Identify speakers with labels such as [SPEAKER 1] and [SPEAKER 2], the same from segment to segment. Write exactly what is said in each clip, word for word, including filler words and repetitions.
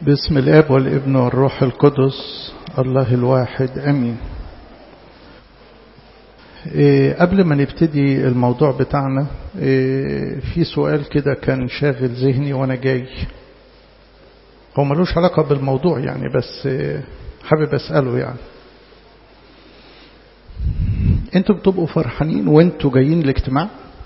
[SPEAKER 1] باسم الاب والابن والروح القدس الله الواحد امين. إيه قبل ما نبتدي الموضوع بتاعنا إيه في سؤال كده كان شاغل ذهني وانا جاي، هو ملوش علاقة بالموضوع يعني، بس إيه حابب اسأله. يعني انتوا بتبقوا فرحانين وانتوا جايين الاجتماع،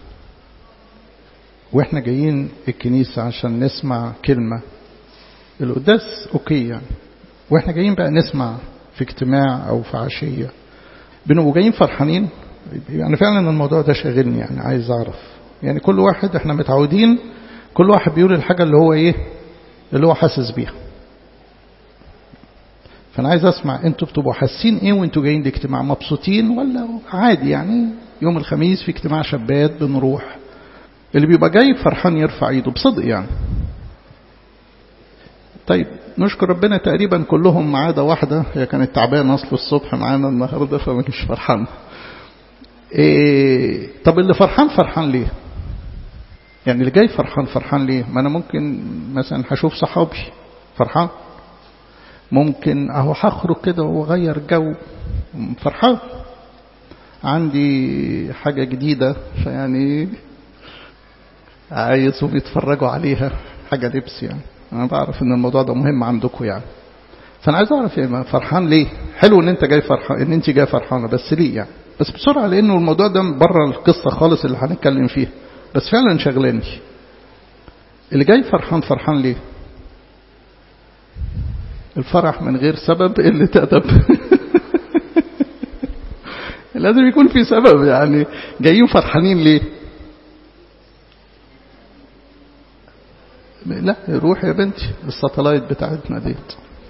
[SPEAKER 1] واحنا جايين الكنيسة عشان نسمع كلمة القداس اوكي يعني، واحنا جايين بقى نسمع في اجتماع او في عشية بنبقوا جايين فرحانين؟ يعني فعلا الموضوع ده شاغلني، يعني عايز اعرف. يعني كل واحد احنا متعودين كل واحد بيقول الحاجة اللي هو ايه اللي هو حاسس بيها، فانا عايز اسمع انتوا بتبقوا حاسين ايه وانتوا جايين الاجتماع؟ مبسوطين ولا عادي؟ يعني يوم الخميس في اجتماع شبات بنروح، اللي بيبقى جاي فرحان يرفع ايده بصدق يعني. طيب نشكر ربنا تقريبا كلهم ما عدا واحدة هي كانت تعبانة أصل الصبح معانا النهاردة فمش فرحان. إيه طب اللي فرحان فرحان ليه؟ يعني اللي جاي فرحان فرحان ليه؟ ما أنا ممكن مثلا هشوف صحابي فرحان، ممكن أهو هخرج كده وغير جو فرحان، عندي حاجة جديدة فيعني عايزهم يتفرجوا عليها، حاجة لبس يعني. أنا بعرف إن الموضوع ده مهم عندكم يعني، فأنا عايز أعرف يعني فرحان ليه؟ حلو إن أنت جاي فرحان، إن أنت جاي فرحانة، بس ليه يعني؟ بس بسرعة، لأنه الموضوع ده بره القصة خالص اللي هنتكلم فيها، بس فعلا شغلاني. اللي جاي فرحان فرحان ليه؟ الفرح من غير سبب قلة أدب. لازم يكون في سبب، يعني جايين فرحانين ليه؟ لا روح يا بنتي الساتلايت بتاعتنا ديت.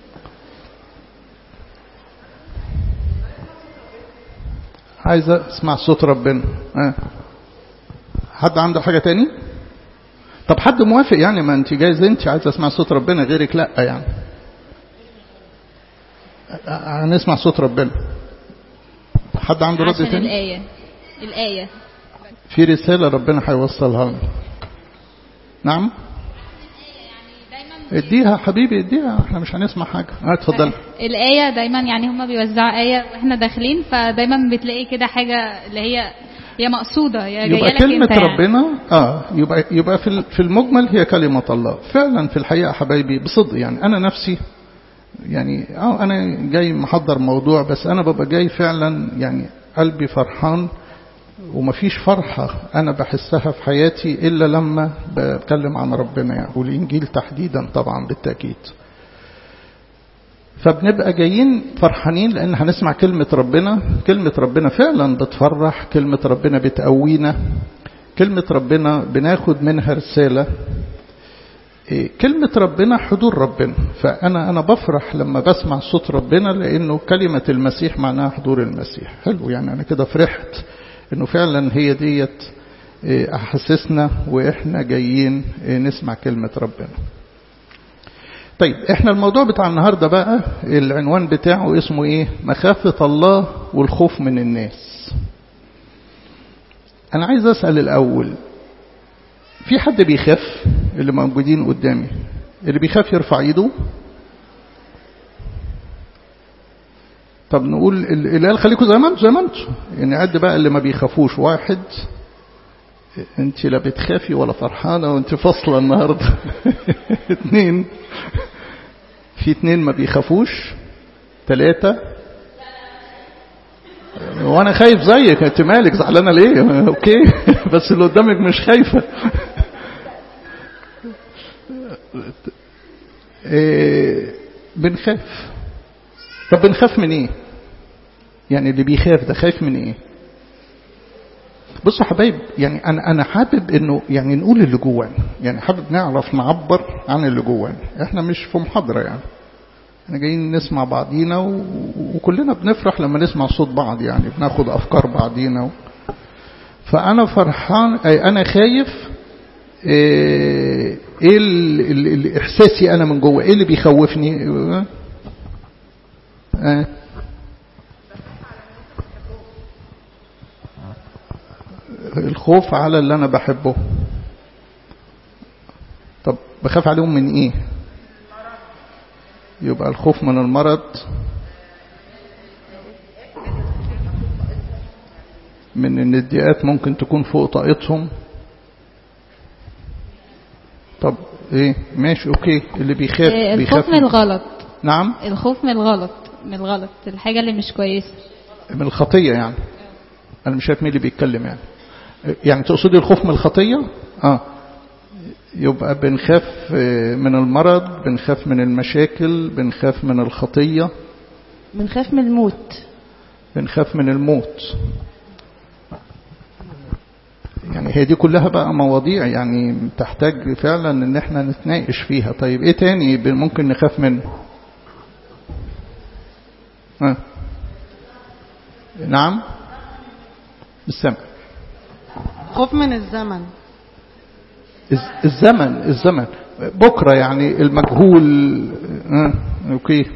[SPEAKER 1] عايزة اسمع صوت ربنا. اه حد عنده حاجة تاني؟ طب حد موافق يعني؟ ما انت جايز انت عايزة اسمع صوت ربنا غيرك لا يعني. هنسمع صوت ربنا. حد عنده رد تاني؟
[SPEAKER 2] الآية الآية
[SPEAKER 1] في رسالة ربنا هيوصلها لنا. نعم اديها حبيبي اديها، احنا مش هنسمع حاجة. اه اتفضل.
[SPEAKER 2] الآية دايما يعني هما بيوزعوا آية واحنا داخلين، فدايما بتلاقي كده حاجة اللي هي هي مقصودة، هي
[SPEAKER 1] يبقى كلمة ربنا يعني. اه يبقى يبقى في في المجمل هي كلمة الله فعلا. في الحقيقة حبايبي بصدق يعني انا نفسي يعني اه انا جاي محضر موضوع، بس انا ببقى جاي فعلا يعني قلبي فرحان، ومفيش فرحة أنا بحسها في حياتي إلا لما بتكلم عن ربنا يعني، والإنجيل تحديدا طبعا بالتأكيد. فبنبقى جايين فرحانين لأن هنسمع كلمة ربنا. كلمة ربنا فعلا بتفرح، كلمة ربنا بتقوينا، كلمة ربنا بناخد منها رسالة، كلمة ربنا حضور ربنا. فأنا أنا بفرح لما بسمع صوت ربنا، لأنه كلمة المسيح معناها حضور المسيح. حلو يعني، أنا كده فرحت إنه فعلا هي ديت أحسسنا وإحنا جايين نسمع كلمة ربنا. طيب إحنا الموضوع بتاع النهاردة بقى العنوان بتاعه اسمه إيه؟ مخافة الله والخوف من الناس. أنا عايز أسأل الأول، في حد بيخاف؟ اللي موجودين قدامي اللي بيخاف يرفع ايده. طب نقول اللي قال خليكم زي ما انتم زي ما انتم يعني، قد بقى اللي ما بيخافوش. واحد، انت لا بتخافي ولا فرحانه وانت فاصله النهارده. اثنين، في اثنين ما بيخافوش. ثلاثه، وانا خايف زيك، انت مالك زعلانه ليه؟ اوكي بس اللي قدامك مش خايفه. إيه بنخاف. طب بنخاف من ايه؟ يعني اللي بيخاف ده خايف من ايه؟ بصوا حبايب، يعني انا انا حابب انه يعني نقول اللي جوانا، يعني حابب نعرف نعبر عن اللي جوانا. احنا مش في محاضره يعني، احنا جايين نسمع بعضينا و... وكلنا بنفرح لما نسمع صوت بعض يعني، بناخد افكار بعضينا و... فانا فرحان، اي انا خايف. ايه اللي احساسي انا من جوه؟ ايه اللي بيخوفني؟ اه الخوف على اللي انا بحبه. طب بخاف عليهم من ايه؟ يبقى الخوف من المرض، من ان الضيقات ممكن تكون فوق طاقتهم. طب ايه ماشي اوكي. اللي بيخاف
[SPEAKER 2] الخوف
[SPEAKER 1] بيخاف
[SPEAKER 2] من الغلط.
[SPEAKER 1] نعم
[SPEAKER 2] الخوف من الغلط، من الغلط، الحاجة اللي مش كويسة،
[SPEAKER 1] من الخطية يعني. انا مش شايف مين اللي بيتكلم يعني. يعني تقصدي الخوف من الخطية؟ اه يبقى بنخاف من المرض، بنخاف من المشاكل، بنخاف من الخطية،
[SPEAKER 3] بنخاف من الموت.
[SPEAKER 1] بنخاف من الموت. يعني هي دي كلها بقى مواضيع يعني تحتاج فعلا ان احنا نتناقش فيها. طيب ايه تاني ممكن نخاف منه؟ ها نعم السمع.
[SPEAKER 3] خوف من الزمن.
[SPEAKER 1] الزمن الزمن بكرة يعني المجهول. ها اوكي.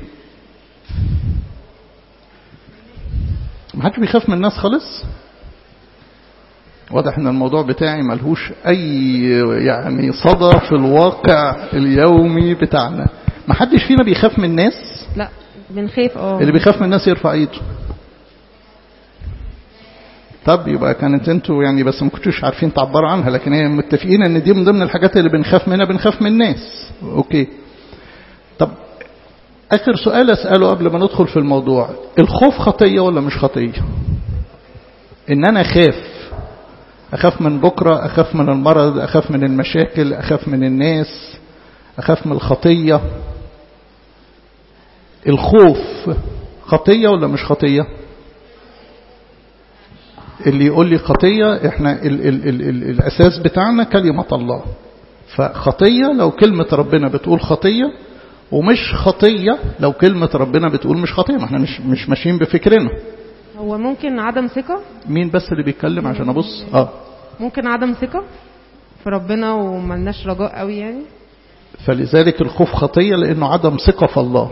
[SPEAKER 1] ما حدش بيخاف من الناس خالص. واضح ان الموضوع بتاعي ملهوش اي يعني صدى في الواقع اليومي بتاعنا. ما حدش فينا بيخاف من الناس.
[SPEAKER 3] لا بنخاف. اه
[SPEAKER 1] اللي بيخاف من الناس يرفع ايده. طب يبقى كانت انتوا يعني بس ما كنتوش عارفين تعبروا عنها، لكن هي متفقين ان دي من ضمن الحاجات اللي بنخاف منها. بنخاف من الناس اوكي. طب اخر سؤال اساله قبل ما ندخل في الموضوع، الخوف خطيه ولا مش خطيه؟ ان انا اخاف أخاف من بكرة، أخاف من المرض، أخاف من المشاكل، أخاف من الناس، أخاف من الخطية. الخوف خطية ولا مش خطية؟ اللي يقول لي خطية احنا ال ال ال ال الأساس بتاعنا كلمة الله. فخطية لو كلمة ربنا بتقول خطية، ومش خطية لو كلمة ربنا بتقول مش خطية. ما احنا مش, مش ماشيين بفكرنا.
[SPEAKER 3] هو ممكن عدم ثقة.
[SPEAKER 1] مين بس اللي بيتكلم عشان ابص؟ اه
[SPEAKER 3] ممكن عدم ثقة في ربنا وملناش رجاء قوي يعني.
[SPEAKER 1] فلذلك الخوف خطية لانه عدم ثقة في الله.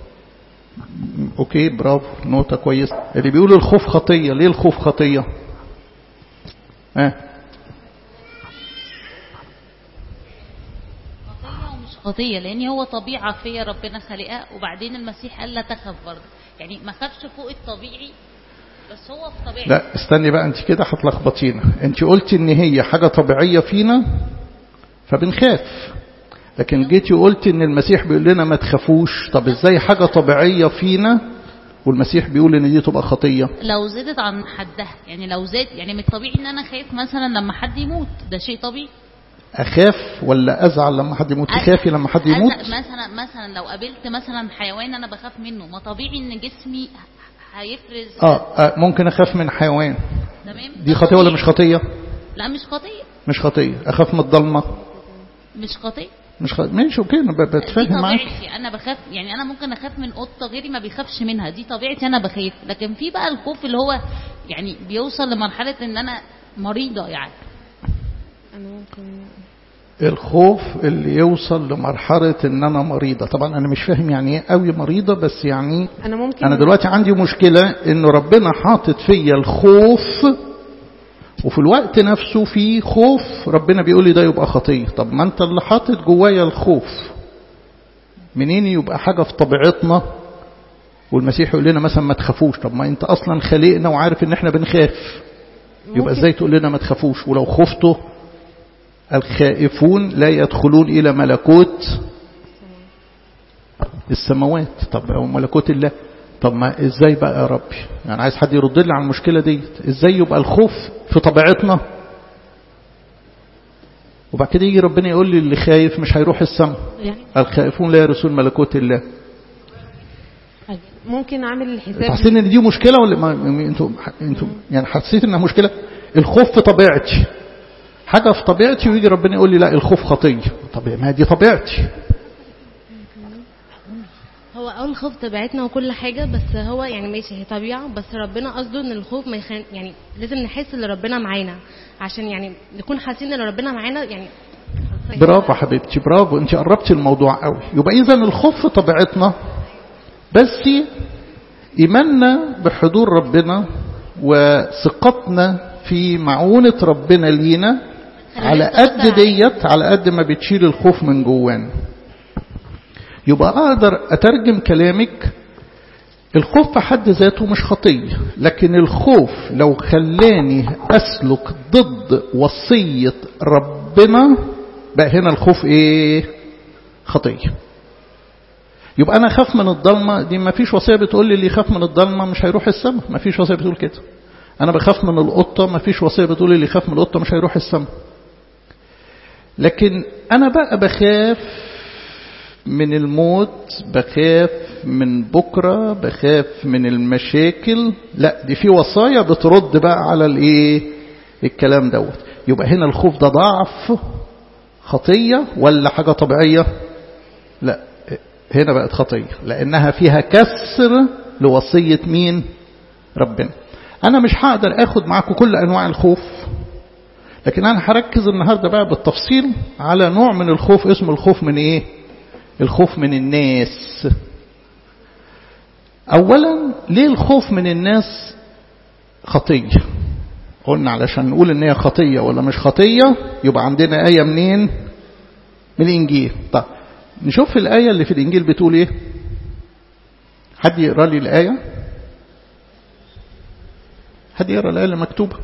[SPEAKER 1] اوكي برافو نوتة كويس. اللي بيقول الخوف خطية، ليه الخوف خطية؟ اه
[SPEAKER 4] خطية لأن هو طبيعة فيا ربنا خلقها. وبعدين المسيح قال لا تخف برضه، يعني ما خافش فوق الطبيعي بس هو في طبيعي.
[SPEAKER 1] لا استني بقى انت كده هتلخبطينا. انت قلتي ان هي حاجة طبيعية فينا فبنخاف، لكن جيتي وقلتي ان المسيح بيقول لنا ما تخافوش. طب ازاي حاجة طبيعية فينا والمسيح بيقول ان دي تبقى خطية؟
[SPEAKER 4] لو زادت عن حدها، يعني لو زاد، يعني من الطبيعي ان انا خايف مثلا لما حد يموت، ده شيء طبيعي.
[SPEAKER 1] اخاف ولا ازعل لما حد يموت؟ تخافي لما حد يموت؟
[SPEAKER 4] مثلا مثلا لو قابلت مثلا حيوان انا بخاف منه، ما طبيعي ان جسمي هيفرز.
[SPEAKER 1] اه, آه ممكن اخاف من حيوان.
[SPEAKER 4] تمام.
[SPEAKER 1] دي خطية ولا مش خطية؟
[SPEAKER 4] لا مش خطية.
[SPEAKER 1] مش خطية. اخاف من الضلمة.
[SPEAKER 4] مش خطية.
[SPEAKER 1] مش خطية. ماشي اوكي انا بتفاهم معاك.
[SPEAKER 4] دي طبيعتي انا بخاف، يعني انا ممكن اخاف من قطة غيري ما بيخافش منها، دي طبيعتي انا بخاف. لكن في بقى الخوف اللي هو يعني بيوصل لمرحلة ان انا مريضة يعني.
[SPEAKER 3] انا ممكن
[SPEAKER 1] الخوف اللي يوصل لمرحلة ان انا مريضة. طبعا انا مش فاهم يعني ايه قوي مريضة، بس يعني
[SPEAKER 3] انا ممكن
[SPEAKER 1] انا دلوقتي عندي مشكلة انه ربنا حاطط فيا الخوف، وفي الوقت نفسه في خوف ربنا بيقول لي ده يبقى خطية. طب ما انت اللي حاطط جوايا الخوف، منين يبقى حاجة في طبيعتنا والمسيح يقول لنا مثلا ما تخافوش؟ طب ما انت اصلا خلقنا وعارف ان احنا بنخاف، يبقى ازاي تقول لنا ما تخافوش؟ ولو خفتوا الخائفون لا يدخلون إلى ملكوت السماوات. طب أو ملكوت الله. طب ما إزاي بقى يا ربي؟ يعني عايز حد يرد لي على المشكلة دي. إزاي يبقى الخوف في طبيعتنا وبعد كده يجي ربنا يقول لي اللي خايف مش هيروح السماء؟ الخائفون لا يرثون ملكوت الله.
[SPEAKER 3] ممكن اعمل الحساب.
[SPEAKER 1] حاسين ان دي مشكلة ولا ما انتوا انتوا يعني حسيت انها مشكلة؟ الخوف في طبيعتي، حاجة في طبيعتي، ويجي ربنا يقول لي لا الخوف خطية. طب ما دي طبيعتي.
[SPEAKER 5] هو اول الخوف طبيعتنا وكل حاجة، بس هو يعني ماشي هي طبيعة، بس ربنا قصده ان الخوف ما يخان، يعني لازم نحس ان ربنا معانا عشان يعني نكون حاسين ان ربنا معانا يعني.
[SPEAKER 1] برافو حبيبتي برافو، انت قربتي الموضوع قوي. يبقى اذا الخوف في طبيعتنا، بس ايماننا بحضور ربنا وثقتنا في معونة ربنا لينا على قد ديت، على قد ما بتشيل الخوف من جوانا. يبقى أقدر أترجم كلامك الخوف في حد ذاته مش خطية، لكن الخوف لو خلاني أسلك ضد وصية ربنا بقى هنا الخوف إيه؟ خطية. يبقى أنا خاف من الضلمة، دي ما فيش وصية بتقول لي اللي يخاف من الضلمة مش هيروح السماء، ما فيش وصية بتقول كده. أنا بخاف من القطة، ما فيش وصية بتقول لي اللي يخاف من القطة مش هيروح السماء. لكن أنا بقى بخاف من الموت، بخاف من بكرة، بخاف من المشاكل، لا دي في وصايا بترد بقى على الايه الكلام دوت. يبقى هنا الخوف ده ضعف خطية ولا حاجة طبيعية؟ لا هنا بقت خطية لأنها فيها كسر لوصية مين؟ ربنا. أنا مش هقدر أخد معاكم كل أنواع الخوف، لكن أنا هركز النهاردة بقى بالتفصيل على نوع من الخوف اسمه الخوف من إيه؟ الخوف من الناس. أولا ليه الخوف من الناس خطية؟ قلنا علشان نقول إن هي خطية ولا مش خطية يبقى عندنا آية منين؟ من الإنجيل. طيب نشوف الآية اللي في الإنجيل بتقول إيه. حد يقرأ لي الآية؟ حد يقرأ الآية اللي مكتوبة؟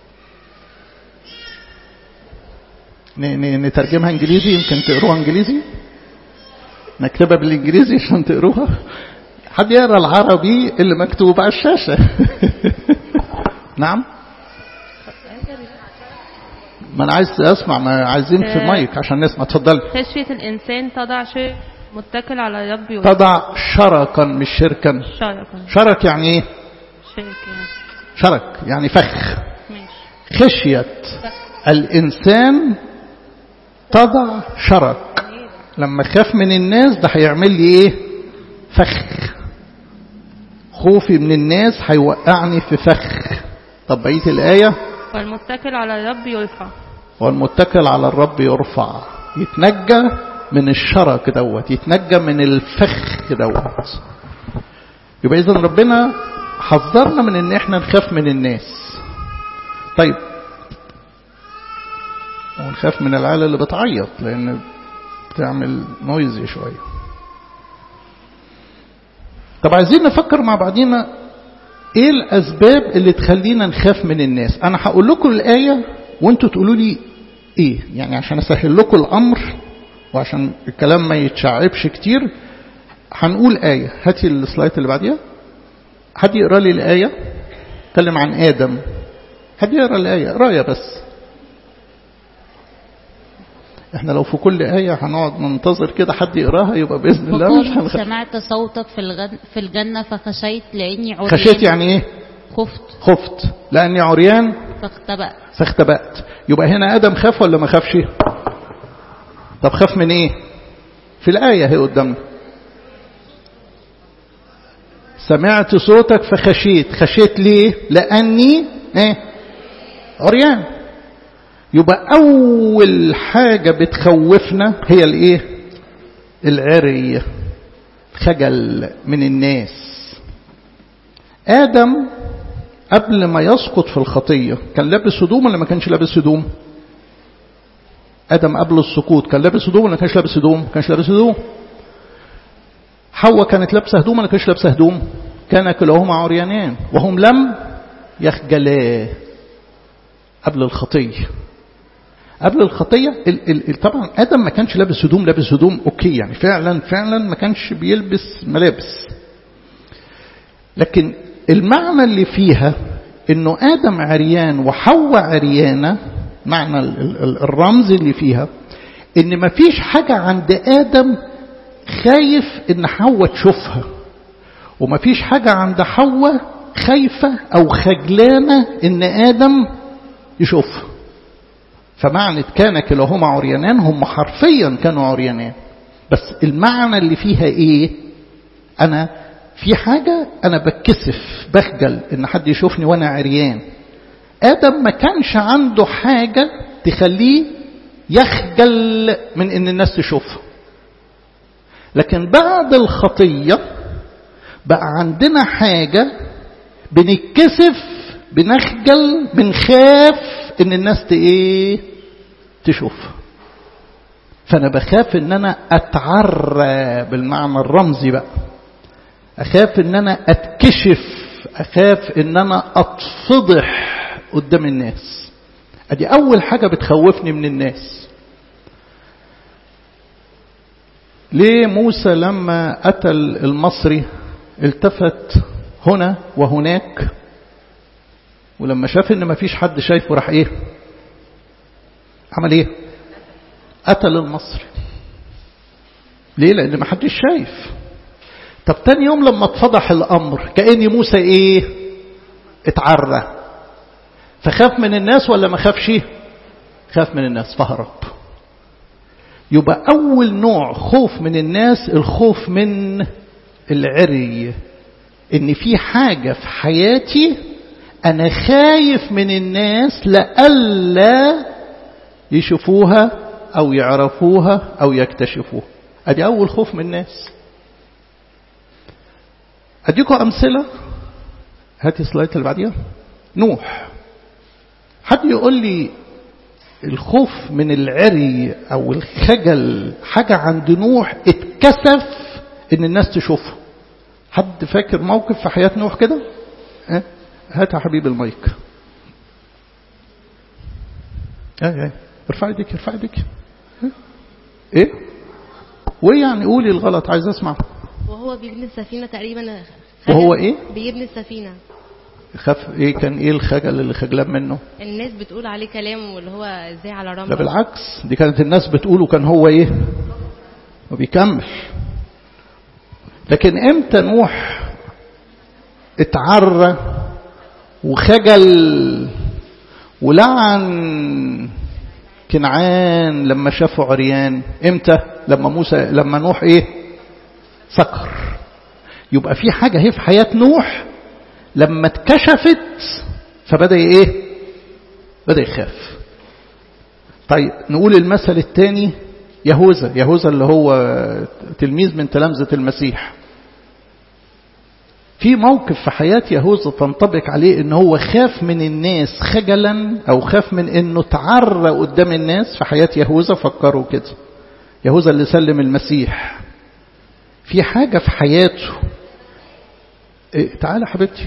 [SPEAKER 1] نترجمها إنجليزي، يمكن تقروها إنجليزي، نكتبها بالإنجليزي عشان تقروها. حد يقرأ العربي اللي مكتوب على الشاشة؟ نعم، ما أنا عايز أسمع، ما عايزين في مايك عشان نسمع. اتفضل.
[SPEAKER 6] خشية الإنسان تضع شيء متكل على رب يوم.
[SPEAKER 1] تضع شركا مش شركا.
[SPEAKER 6] شركا.
[SPEAKER 1] شرك يعني إيه؟
[SPEAKER 6] شرك يعني.
[SPEAKER 1] شرك يعني فخ.
[SPEAKER 6] ماشي.
[SPEAKER 1] خشية الإنسان تضع شرك. لما خاف من الناس ده هيعمل لي ايه؟ فخ. خوفي من الناس هيوقعني في فخ. طب بقية الآية؟
[SPEAKER 6] والمتكل على الرب يرفع.
[SPEAKER 1] والمتكل على الرب يرفع، يتنجى من الشرك دوت، يتنجى من الفخ دوت. يبقى إذن ربنا حذرنا من ان احنا نخاف من الناس. طيب ونخاف من العيال اللي بتعيط لان بتعمل نويزي شوية. طب عايزين نفكر مع بعضينا ايه الاسباب اللي تخلينا نخاف من الناس. انا هقول لكم الآية وانتوا تقولوا لي ايه، يعني عشان اسهل لكم الامر وعشان الكلام ما يتشعبش كتير. هنقول آية، هاتي السلايد اللي بعديها. حد يقرأ لي الآية؟ اتكلم عن آدم. حد يقرأ الآية؟ قراية بس. احنا لو في كل آية هنقعد ننتظر كده حد يقراها يبقى بإذن الله مش هنخ...
[SPEAKER 4] سمعت صوتك في الغن... في الجنة فخشيت لأني عريان.
[SPEAKER 1] خشيت يعني ايه؟
[SPEAKER 4] خفت.
[SPEAKER 1] خفت لأني عريان
[SPEAKER 4] فاختبأت.
[SPEAKER 1] فاختبأت. يبقى هنا آدم خاف ولا ما خافش؟ طب خاف من ايه؟ في الآية هي قدامنا. سمعت صوتك فخشيت. خشيت ليه؟ لأني ايه؟ عريان. يبقى أول حاجة بتخوفنا هي الإيه؟ العري، خجل من الناس. آدم قبل ما يسقط في الخطية كان لابس هدوم ولا ما كانش لابس هدوم؟ آدم قبل السقوط كان لابس هدوم ولا ما كانش لابس هدوم؟ كانش لابس هدوم. حواء كانت لابسة هدوم ولا كانش لابسة هدوم؟ كان كلاهما عريانان وهم لم يخجلا قبل الخطية. قبل الخطية ال ال طبعا آدم ما كانش لابس هدوم. لابس هدوم أوكي، يعني فعلا فعلا ما كانش بيلبس ملابس، لكن المعنى اللي فيها إنه آدم عريان وحواء عريانة، معنى ال ال الرمز اللي فيها إن ما فيش حاجة عند آدم خايف إن حواء تشوفها، وما فيش حاجة عند حواء خايفة أو خجلانة إن آدم يشوفها. فمعنى كان كلاهما عريانان، هم حرفيا كانوا عريانان، بس المعنى اللي فيها ايه؟ انا في حاجة انا بتكسف بخجل ان حد يشوفني وانا عريان. آدم ما كانش عنده حاجة تخليه يخجل من ان الناس تشوفه، لكن بعد الخطية بقى عندنا حاجة بنتكسف، بنخجل، بنخاف ان الناس ايه تشوف. فأنا بخاف ان انا اتعرى بالمعنى الرمزي بقى، اخاف ان انا اتكشف، اخاف ان انا اتفضح قدام الناس. ادي اول حاجة بتخوفني من الناس. ليه موسى لما قتل المصري التفت هنا وهناك، ولما شاف ان مفيش حد شايفه راح ايه عمل ايه؟ قتل المصري. ليه؟ لان ما حدش شايف. طب تاني يوم لما اتفضح الامر كأن موسى ايه؟ اتعرى، فخاف من الناس ولا ما خافش؟ خاف من الناس فهرب. يبقى اول نوع خوف من الناس الخوف من العري، ان في حاجة في حياتي انا خايف من الناس لألا يشوفوها او يعرفوها او يكتشفوها. ادي اول خوف من الناس. اديكم امثلة. هاتي السلايد اللي بعديها. نوح. حد يقول لي الخوف من العري او الخجل حاجة عند نوح اتكسف ان الناس تشوفه؟ حد فاكر موقف في حياة نوح كده؟ اه؟ هات يا حبيب المايك. اه اه ارفع ايديك ارفع ايديك. اه؟ ايه؟ وايه يعني؟ قولي الغلط عايز اسمع.
[SPEAKER 5] وهو بيبني السفينة تقريبا.
[SPEAKER 1] وهو ايه؟
[SPEAKER 5] بيبني السفينة.
[SPEAKER 1] خاف ايه؟ كان ايه الخجل اللي خجلان منه؟
[SPEAKER 5] الناس بتقول عليه كلام واللي هو ازاي على رمله.
[SPEAKER 1] لا بالعكس، دي كانت الناس بتقوله كان هو ايه؟ وبيكمل. لكن امتى نوح اتعرى وخجل ولعن كنعان لما شافوا عريان؟ امتى؟ لما موسى لما نوح ايه؟ سكر. يبقى في حاجة هي في حياة نوح لما اتكشفت فبدأ ايه؟ بدأ يخاف. طيب نقول المثل الثاني يهوذا. يهوذا اللي هو تلميذ من تلامذة المسيح. في موقف في حياة يهوذا تنطبق عليه ان هو خاف من الناس خجلا او خاف من انه تعرى قدام الناس في حياة يهوذا. فكروا كده، يهوذا اللي سلم المسيح في حاجة في حياته. إيه تعالى حبيبتي.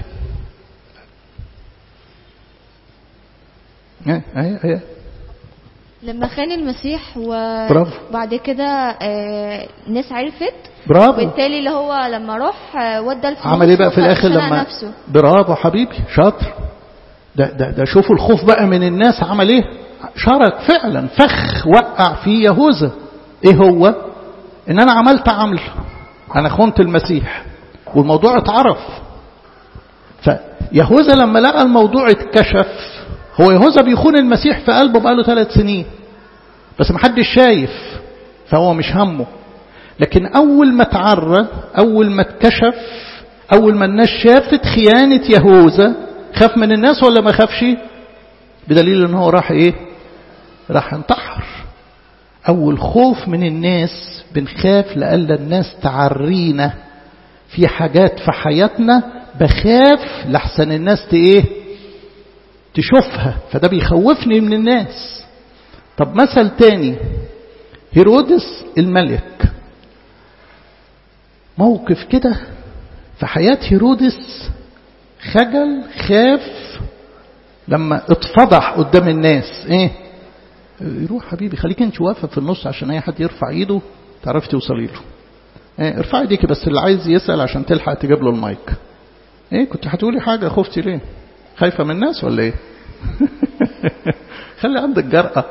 [SPEAKER 1] ايه ايه ايه
[SPEAKER 7] لما خان المسيح
[SPEAKER 1] برافو.
[SPEAKER 7] وبعد كده آه الناس عرفت.
[SPEAKER 1] برافو.
[SPEAKER 7] بالتالي اللي هو لما راح آه ودى الفلوس
[SPEAKER 1] عمل ايه بقى في الاخر لما
[SPEAKER 7] نفسه.
[SPEAKER 1] برافو حبيبي شاطر. ده ده ده شوفوا الخوف بقى من الناس عمل ايه؟ شارك فعلا، فخ وقع في يهوذا. ايه هو؟ ان انا عملت عمل، انا خنت المسيح والموضوع اتعرف. فيهوذا لما لقى الموضوع اتكشف، هو يهوذا بيخون المسيح في قلبه بقاله ثلاث سنين بس محدش شايف فهو مش همه. لكن اول ما اتعرى، اول ما اتكشف، اول ما الناس شافت خيانة يهوذا، خاف من الناس ولا ما خافش؟ بدليل ان هو راح ايه؟ راح انتحر. اول خوف من الناس بنخاف لألا الناس تعرينا في حاجات في حياتنا، بخاف لحسن الناس ايه؟ تشوفها، فده بيخوفني من الناس. طب مثل تاني، هيرودس الملك. موقف كده في حياة هيرودس، خجل، خاف لما اتفضح قدام الناس. ايه؟ يروح حبيبي خليك انت واقفه في النص عشان اي حد يرفع ايده تعرفي توصلي له. ايه ارفعي ايديكي بس اللي عايز يسأل عشان تلحق تجيب له المايك. ايه كنت هتقولي حاجة؟ خفتي ليه؟ خايفة من الناس ولا ايه؟ خلي عندك جرأة.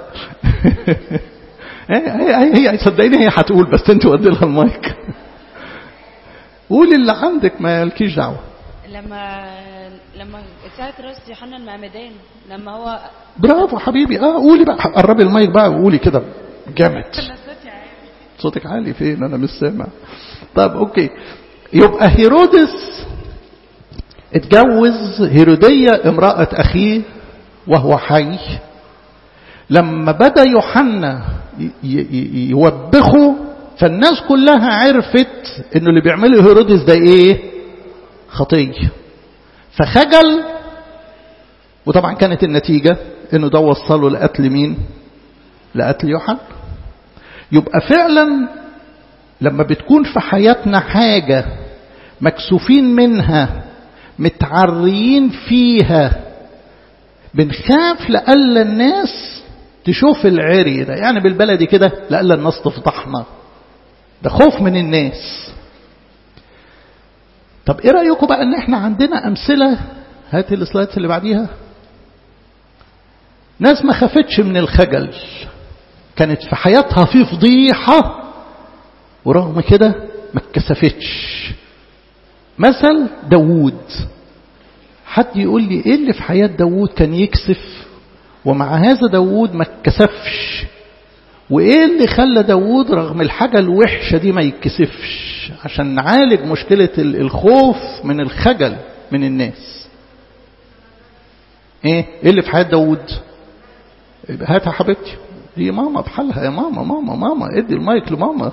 [SPEAKER 1] هي هي هي صدقيني هي هتقول بس انت ودي لها المايك. قولي اللي عندك ما لكيش دعوة.
[SPEAKER 8] لما لما اتسالت راس يوحنا المعمدان لما هو
[SPEAKER 1] برافو حبيبي. اه قولي بقى، قربي المايك بقى وقولي كده جامد. صوتك عالي فين؟ انا مش سامع. طب اوكي. يبقى هيرودس اتجوز هيرودية امرأة اخيه وهو حي. لما بدأ يوحنا يوبخه فالناس كلها عرفت انه اللي بيعمله هيرودس ده ايه؟ خطية. فخجل، وطبعا كانت النتيجة انه ده وصله لقتل مين؟ لقتل يوحنا. يبقى فعلا لما بتكون في حياتنا حاجة مكسوفين منها متعريين فيها بنخاف لألا الناس تشوف العري ده، يعني بالبلدي كده لألا الناس تفضحنا، ده خوف من الناس. طب ايه رأيكم بقى ان احنا عندنا امثلة؟ هات السلايدز اللي بعديها. ناس ما خافتش من الخجل، كانت في حياتها في فضيحة ورغم كده ما اتكسفتش. مثل داوود. حد يقول لي ايه اللي في حياة داوود كان يكسف ومع هذا داوود ما اتكسفش؟ وايه اللي خلى داوود رغم الحاجة الوحشة دي ما يتكسفش؟ عشان نعالج مشكلة الخوف من الخجل من الناس. ايه ايه اللي في حياة داوود؟ هاتها حبيبتي، دي ماما بحالها، يا ماما ماما ماما ادي المايك لماما.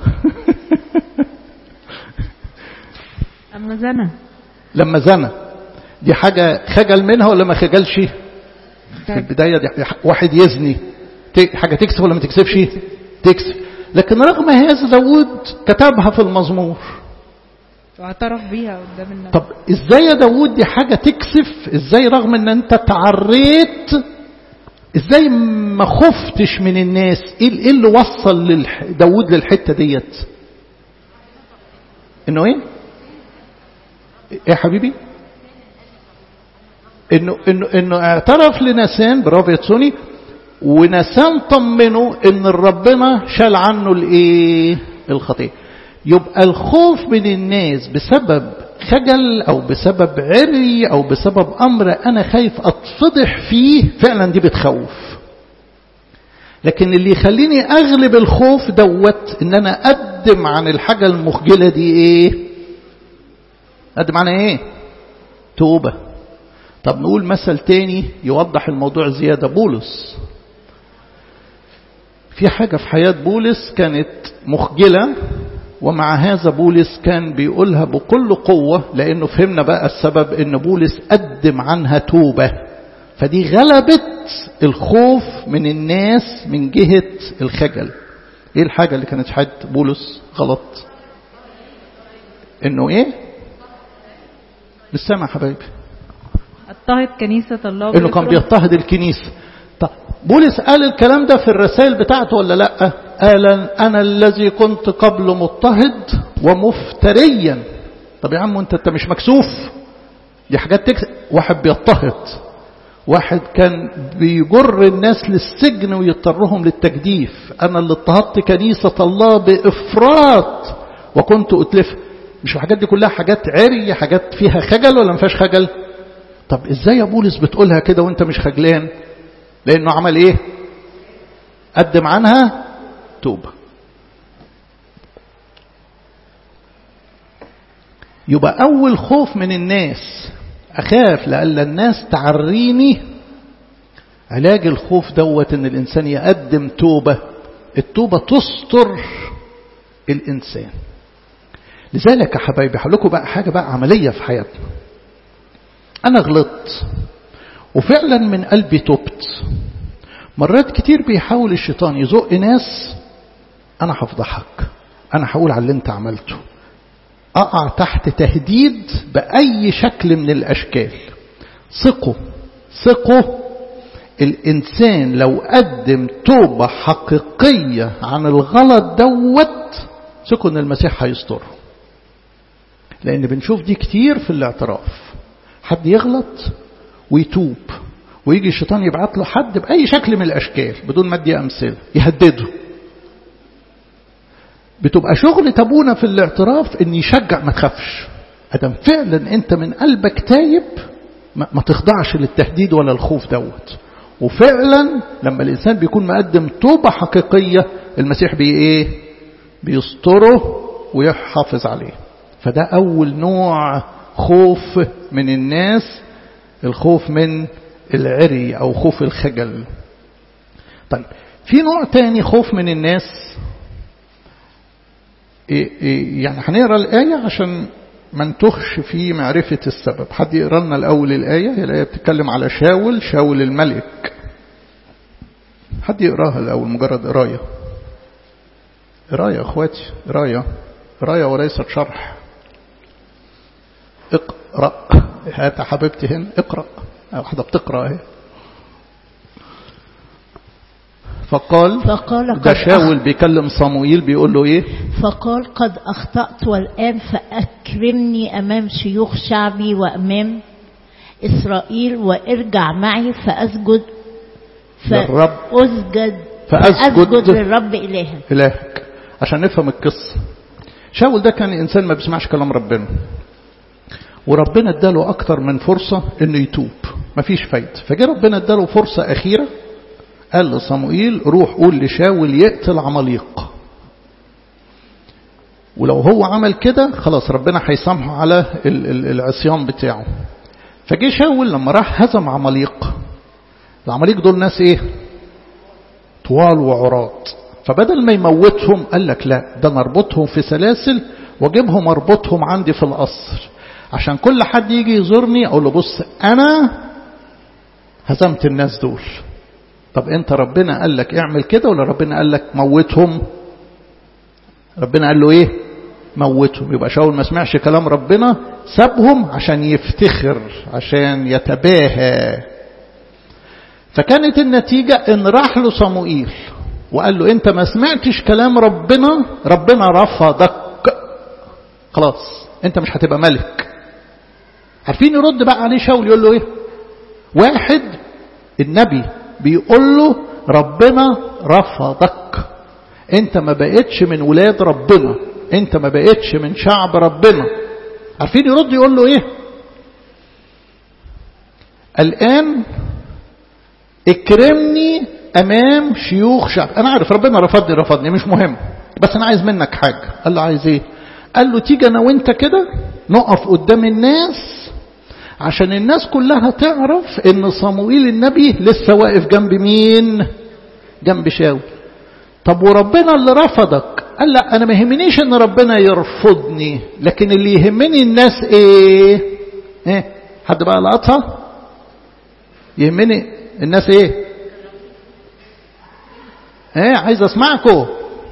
[SPEAKER 6] لما زنى
[SPEAKER 1] لما زنى دي حاجة خجل منها ولا ما خجلش؟ في البداية دي واحد يزني حاجة تكسف ولا ما تكسفش؟ تكسف. لكن رغم هذا داود كتبها في المزمور
[SPEAKER 3] واعترف بيها قدام الناس.
[SPEAKER 1] طب ازاي يا داود دي حاجة تكسف؟ ازاي رغم ان انت تعريت ازاي ما خفتش من الناس؟ ايه اللي وصل داود للحتة ديت؟ انه ايه يا حبيبي؟ انه انه انه اعترف لناسان، برافو يا تسوني، وناسان طمنه ان ربنا شال عنه الايه؟ الخطيه. يبقى الخوف من الناس بسبب خجل او بسبب عري او بسبب امر انا خايف اتفضح فيه، فعلا دي بتخوف. لكن اللي يخليني اغلب الخوف دوت ان انا اقدم عن الحاجه المخجله دي ايه؟ اقدم عنها ايه؟ توبه. طب نقول مثل تاني يوضح الموضوع زيادة. بولس، في حاجة في حياة بولس كانت مخجلة ومع هذا بولس كان بيقولها بكل قوة، لأنه فهمنا بقى السبب إن بولس قدم عنها توبة، فدي غلبت الخوف من الناس من جهة الخجل. إيه الحاجة اللي كانت في حياة بولس غلط؟ إنه إيه؟ مش سامع حبايبي.
[SPEAKER 6] اضطهد كنيسة الله،
[SPEAKER 1] انه كان بيضطهد الكنيسة. طب بولس قال الكلام ده في الرسائل بتاعته ولا لا؟ قال انا الذي كنت قبل مضطهد ومفتريا. طب يا عم انت انت مش مكسوف؟ دي حاجات تكسف. واحد بيضطهد، واحد كان بيجر الناس للسجن ويضطرهم للتجديف. انا اللي اضطهدت كنيسة الله بافراط وكنت اتلف. مش الحاجات دي كلها حاجات عري، حاجات فيها خجل ولا ما فيهاش خجل؟ طب ازاي يا بولس بتقولها كده وانت مش خجلان؟ لانه عمل ايه؟ قدم عنها توبة. يبقى اول خوف من الناس، اخاف لألا الناس تعريني. علاج الخوف دوت ان الانسان يقدم توبة. التوبة تستر الانسان. لذلك يا حبايبي هقول لكم بقى حاجة بقى عملية في حياتنا. أنا غلطت وفعلا من قلبي تبت. مرات كتير بيحاول الشيطان يزق ناس، أنا هفضحك، أنا هقول على اللي أنت عملته، أقع تحت تهديد بأي شكل من الأشكال. ثقوا ثقوا الإنسان لو قدم توبة حقيقية عن الغلط دوت، ثقوا إن المسيح هيستره. لأن بنشوف دي كتير في الاعتراف، حد يغلط ويتوب ويجي الشيطان يبعت له حد بأي شكل من الأشكال بدون ما ادي أمثلة يهدده. بتبقى شغل تابونا في الاعتراف ان يشجع ما تخافش، ادم فعلا انت من قلبك تايب ما تخضعش للتهديد ولا الخوف دوت. وفعلا لما الإنسان بيكون مقدم توبة حقيقية المسيح بي ايه بيستره ويحافظ عليه. فده أول نوع خوف من الناس، الخوف من العري أو خوف الخجل. طيب في نوع تاني خوف من الناس، يعني هنقرأ الآية عشان ما نتخش في معرفة السبب. حد يقرأ لنا الأول الآية، هي الآية بتتكلم على شاول شاول الملك. حد يقرأها الأول مجرد قراية. قراية يا اخواتي، قراية قراية وليست شرح. اقرأ، هات حبيبتي هنا اقرأ، واحدة بتقرأ اهي. فقال, فقال ده شاول بيكلم صموئيل بيقول له ايه؟
[SPEAKER 9] فقال قد أخطأت والآن فأكرمني أمام شيوخ شعبي وأمام إسرائيل وارجع معي فأسجد
[SPEAKER 1] للرب
[SPEAKER 9] فأسجد
[SPEAKER 1] فأسجد
[SPEAKER 9] للرب إلهك.
[SPEAKER 1] إلهك. عشان نفهم القصة، شاول ده كان إنسان ما بيسمعش كلام ربنا، وربنا اداله أكتر من فرصة إنه يتوب، مفيش فايدة. فجاء ربنا اداله فرصة أخيرة، قال لصموئيل روح قول لشاول يقتل عماليق، ولو هو عمل كده خلاص ربنا هيسامحه على العصيان بتاعه. فجاء شاول لما راح هزم عماليق، العماليق دول ناس ايه؟ طوال وعراض. فبدل ما يموتهم قال لك لا، ده نربطهم في سلاسل واجيبهم اربطهم عندي في القصر، عشان كل حد يجي يزورني اقول له بص انا هزمت الناس دول. طب انت ربنا قال لك اعمل كده ولا ربنا قال لك موتهم؟ ربنا قال له ايه؟ موتهم. يبقى شاول ما سمعش كلام ربنا، سابهم عشان يفتخر، عشان يتباهى. فكانت النتيجة ان راح له صموئيل وقال له انت ما سمعتش كلام ربنا، ربنا رفضك، خلاص انت مش هتبقى ملك. عارفين يرد بقى عليه شاول يقول له ايه؟ واحد النبي بيقول له ربنا رفضك، انت ما بقتش من ولاد ربنا، انت ما بقتش من شعب ربنا. عارفين يرد يقول له ايه؟ الآن اكرمني امام شيوخ شعب. انا عارف ربنا رفضني رفضني مش مهم، بس انا عايز منك حاجة. قال له عايز ايه؟ قال له تيجي انا وانت كده نقف قدام الناس عشان الناس كلها تعرف ان صموئيل النبي لسه واقف جنب مين؟ جنب شاول. طب وربنا اللي رفضك؟ قال لا انا ما يهمنيش ان ربنا يرفضني، لكن اللي يهمني الناس ايه؟ ايه؟ حد بقى لقطها؟ يهمني الناس ايه؟ ايه؟ عايز اسمعكم.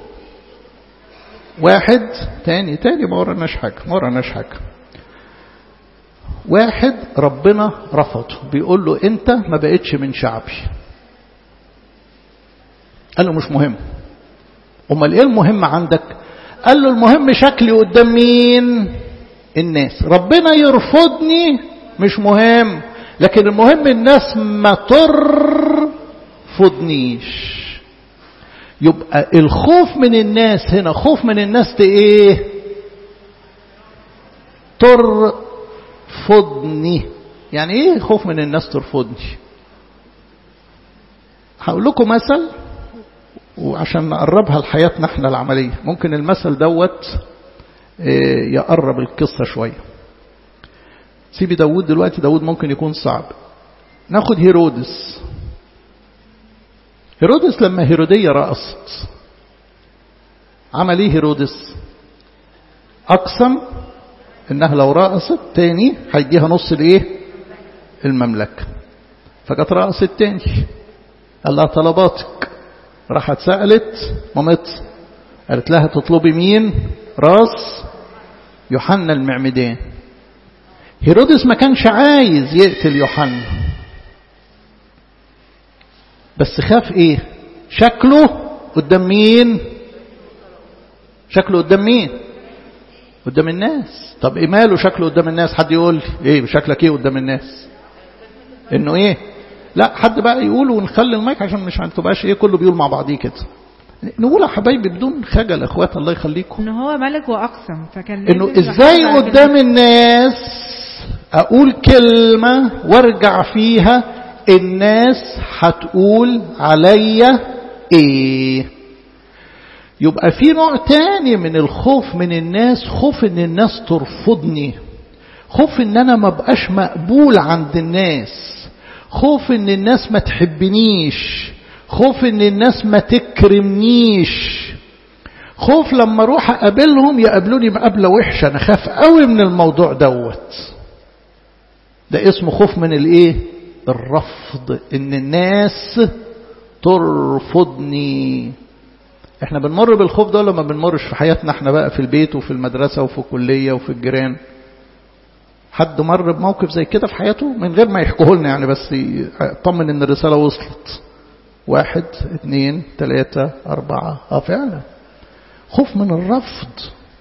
[SPEAKER 1] واحد تاني تاني ما وراناش حاجة ما وراناش حاجة. واحد ربنا رفضه، بيقول له انت ما بقتش من شعبي. قال له مش مهم. امال ايه المهم عندك؟ قال له المهم شكلي قدام مين؟ الناس. ربنا يرفضني مش مهم، لكن المهم الناس ما ترفضنيش. يبقى الخوف من الناس هنا، خوف من الناس ايه؟ ترفضني. يعني ايه خوف من الناس ترفضني؟ هقول لكم مثل وعشان نقربها لحياتنا احنا العملية. ممكن المثل دوت يقرب القصة شوية. سيبي داود دلوقتي، داود ممكن يكون صعب. ناخد هيرودس. هيرودس لما هيرودية رقصت عمل ايه هيرودس؟ اقسم انها لو رقصت تاني هيديها نص الايه؟ المملكة. فجت رقصت تاني، قال لها طلباتك. راحت سألت مامتها، قالت لها تطلبي مين؟ راس يوحنا المعمدان. هيرودس ما كانش عايز يقتل يوحنا، بس خاف ايه؟ شكله قدام مين؟ شكله قدام مين؟ قدام الناس. طب ايه ماله شكله قدام الناس؟ حد يقول لي ايه شكلك ايه قدام الناس؟ انه ايه؟ لا حد بقى يقول ونخلي المايك عشان مش هتبقاش ايه كله بيقول مع بعضيه كده. نقول يا حبايبي بدون خجل اخوات الله يخليكم
[SPEAKER 3] ان هو ملك واقسم، فكان
[SPEAKER 1] انه ازاي قدام الناس اقول كلمة وارجع فيها الناس هتقول عليا ايه؟ يبقى في نوع تاني من الخوف من الناس، خوف ان الناس ترفضني، خوف ان انا ما بقاش مقبول عند الناس، خوف ان الناس ما تحبنيش، خوف ان الناس ما تكرمنيش، خوف لما اروح اقابلهم يقابلوني مقابله وحشه. انا خاف قوي من الموضوع دوت. ده اسمه خوف من الايه؟ الرفض، ان الناس ترفضني. احنا بنمر بالخوف ده ولا ما بنمرش في حياتنا احنا بقى في البيت وفي المدرسة وفي الكلية وفي الجيران؟ حد مر بموقف زي كده في حياته من غير ما يحكوه لنا يعني، بس يطمن ان الرسالة وصلت؟ واحد اثنين ثلاثة أربعة. اه فعلا خوف من الرفض.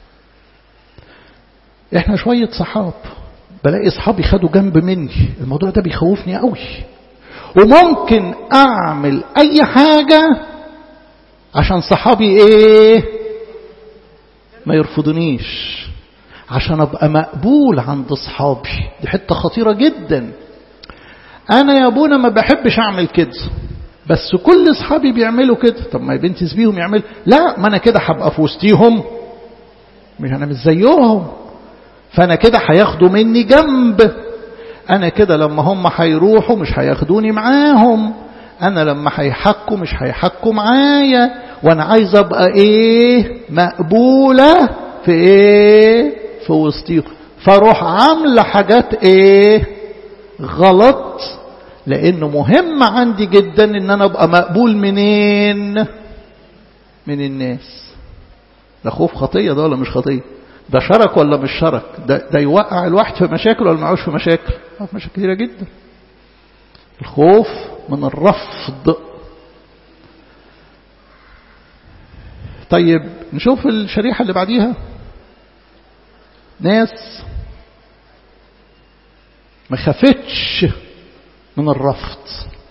[SPEAKER 1] احنا شوية صحاب بلاقي صحابي خدوا جنب مني، الموضوع ده بيخوفني قوي، وممكن اعمل اي حاجة عشان صحابي ايه ما يرفضونيش، عشان ابقى مقبول عند صحابي. دي حتة خطيرة جدا. انا يا ابونا ما بحبش اعمل كده، بس كل صحابي بيعملوا كده. طب ما يا بنتي سيبيهم يعملوا. لا، ما انا كده هبقى في وسطيهم، مش انا مش زيهم، فانا كده هياخدوا مني جنب. انا كده لما هم هيروحوا مش هياخدوني معاهم، انا لما هيحكوا مش هيحكوا معايا، وانا عايز ابقى ايه مقبولة في ايه في وسطيهم. فاروح عاملة حاجات ايه غلط، لانه مهم عندي جدا ان انا ابقى مقبول منين من الناس. ده خوف خطية ده ولا مش خطية؟ ده شرك ولا مش شرك؟ ده, ده يوقع الواحد في مشاكل ولا معوش في مشاكل؟ في مشاكل كثيرة جدا. الخوف من الرفض. طيب نشوف الشريحة اللي بعديها. ناس ما خفتش من الرفض.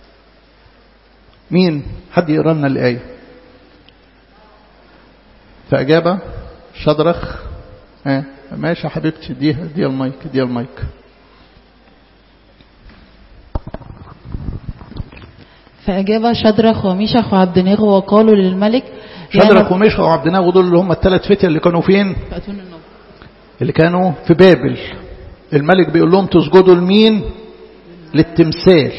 [SPEAKER 1] مين؟ حد يقرأ لنا الآية. فأجابة شدرخ. ها ماشي يا حبيبتي، دي دي المايك دي المايك.
[SPEAKER 10] فأجاب شدرخ وميشخ وعبدناغو وقالوا للملك.
[SPEAKER 1] شدرخ وميشخ وعبدناغو دول اللي هم الثلاث فتية اللي كانوا فين؟ اللي كانوا في بابل. الملك بيقول لهم تسجدوا لمين؟ للتمثال.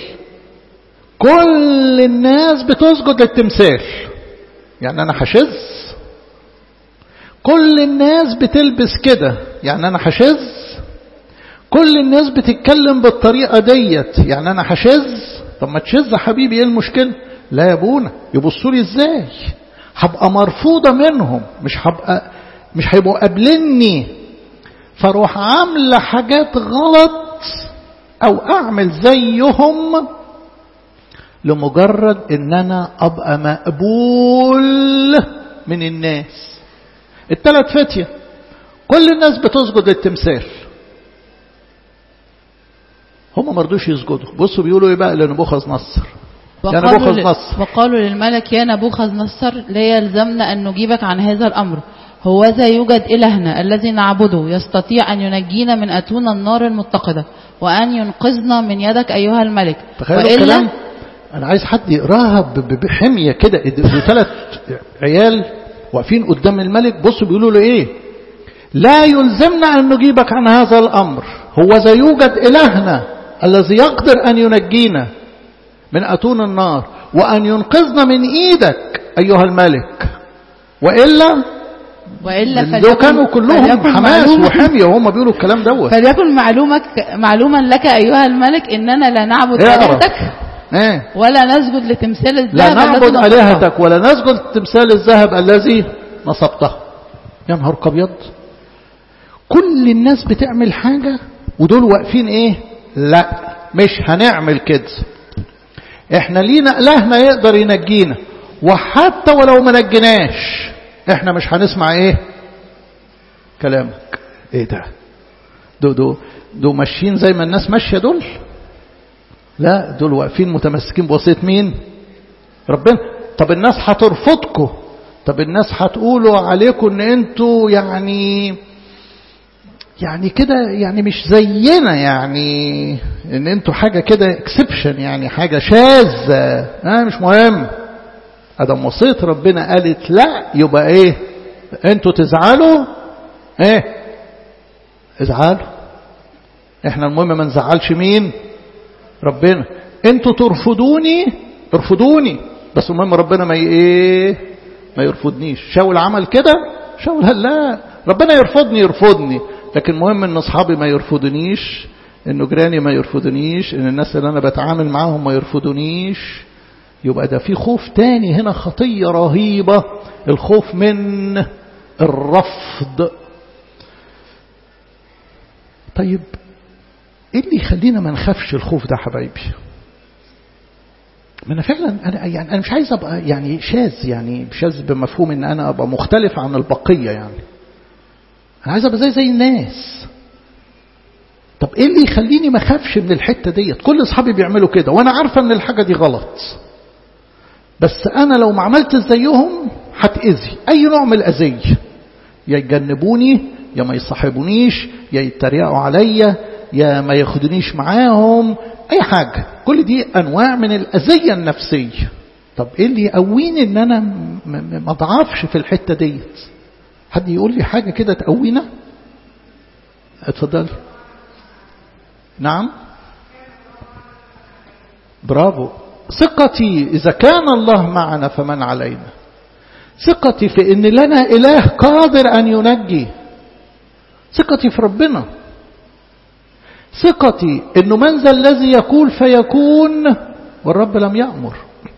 [SPEAKER 1] كل الناس بتسجد للتمثال، يعني أنا هشذ. كل الناس بتلبس كده، يعني أنا هشذ. كل الناس بتتكلم بالطريقة ديت، يعني أنا هشذ. طب ما تشذ يا حبيبي، ايه المشكلة؟ لا يا ابونا، يبصوا لي ازاي؟ هبقى مرفوضة منهم، مش هبقى مش هيبقوا قابليني، فاروح عاملة حاجات غلط او اعمل زيهم لمجرد ان انا ابقى مقبول من الناس. الثلاث فتية كل الناس بتسجد للتمثال، هم ما رضوش يسجدوا. بصوا بيقولوا ايه بقى لنبوخذ نصر. يا نبوخذ نصر.
[SPEAKER 10] وقالوا للملك يا نبوخذ نصر لا يلزمنا أن نجيبك عن هذا الأمر، هوذا يوجد إلهنا الذي نعبده يستطيع أن ينجينا من أتون النار المتقدة وأن ينقذنا من يدك أيها الملك.
[SPEAKER 1] تخيلوا الكلام. أنا عايز حد يقراها بحمية كده. ثلاث عيال واقفين قدام الملك، بصوا بيقولوا له ايه؟ لا يلزمنا أن نجيبك عن هذا الأمر، هوذا يوجد إلهنا الذي يقدر أن ينجينا من أتون النار وأن ينقذنا من إيدك أيها الملك، وإلا
[SPEAKER 10] وإلا
[SPEAKER 1] لو كانوا كلهم حماس وحمية وهم بيقولوا الكلام دوت.
[SPEAKER 10] فليكن معلومك معلوما لك أيها الملك إننا لا نعبد آلهتك
[SPEAKER 1] إيه؟
[SPEAKER 10] ولا نسجد لتمثال الذهب.
[SPEAKER 1] لا نعبد آلهتك ولا نسجد لتمثال الذهب الذي نصبته. يا نهار أبيض، كل الناس بتعمل حاجة ودول واقفين ايه؟ لا مش هنعمل كده، احنا لينا إلهنا يقدر ينجينا، وحتى ولو ما نجيناش احنا مش هنسمع ايه كلامك. ايه ده؟ دول دول دول ماشيين زي ما الناس ماشيه دول؟ لا، دول واقفين متمسكين بوصية مين؟ ربنا. طب الناس هترفضكم، طب الناس هتقولوا عليكم ان انتوا يعني يعني كده يعني مش زينا، يعني ان انتوا حاجة كده اكسبشن، يعني حاجة شاذة. اه مش مهم، ادم وصية ربنا قالت لا، يبقى ايه؟ انتوا تزعلوا ايه؟ ازعلوا، احنا المهم ما نزعلش مين؟ ربنا. انتوا ترفضوني ارفضوني، بس المهم ربنا ما ايه ما يرفضنيش. شاول عمل كده، شاول لا، ربنا يرفضني يرفضني، لكن المهم ان اصحابي ما يرفضونيش، ان جيراني ما يرفضونيش، ان الناس اللي انا بتعامل معاهم ما يرفضونيش. يبقى ده في خوف تاني هنا، خطية رهيبة، الخوف من الرفض. طيب ايه اللي يخلينا ما نخافش الخوف ده حبايبي؟ ما انا فعلا انا يعني انا مش عايز ابقى يعني شاذ، يعني شاذ بمفهوم ان انا ابقى مختلف عن البقيه، يعني انا عايز ابقى زي زي الناس. طب ايه اللي يخليني ما اخافش من الحته ديت؟ كل اصحابي بيعملوا كده وانا عارفه ان الحاجه دي غلط، بس انا لو ما عملت زيهم هتاذي. اي نوع من الاذيه، يا يجنبوني يا ما يصاحبونيش يا يتريقوا عليا يا ما ياخدونيش معاهم، اي حاجه، كل دي انواع من الاذيه النفسيه. طب ايه اللي يقويني ان انا ما اضعفش في الحته ديت؟ حد يقول لي حاجه كده تقوينا؟ اتفضلي. نعم، برافو. ثقتي إذا كان الله معنا فمن علينا. ثقتي في إن لنا إله قادر أن ينجي. ثقتي في ربنا. ثقتي إنه من ذا الذي يقول فيكون والرب لم يأمر.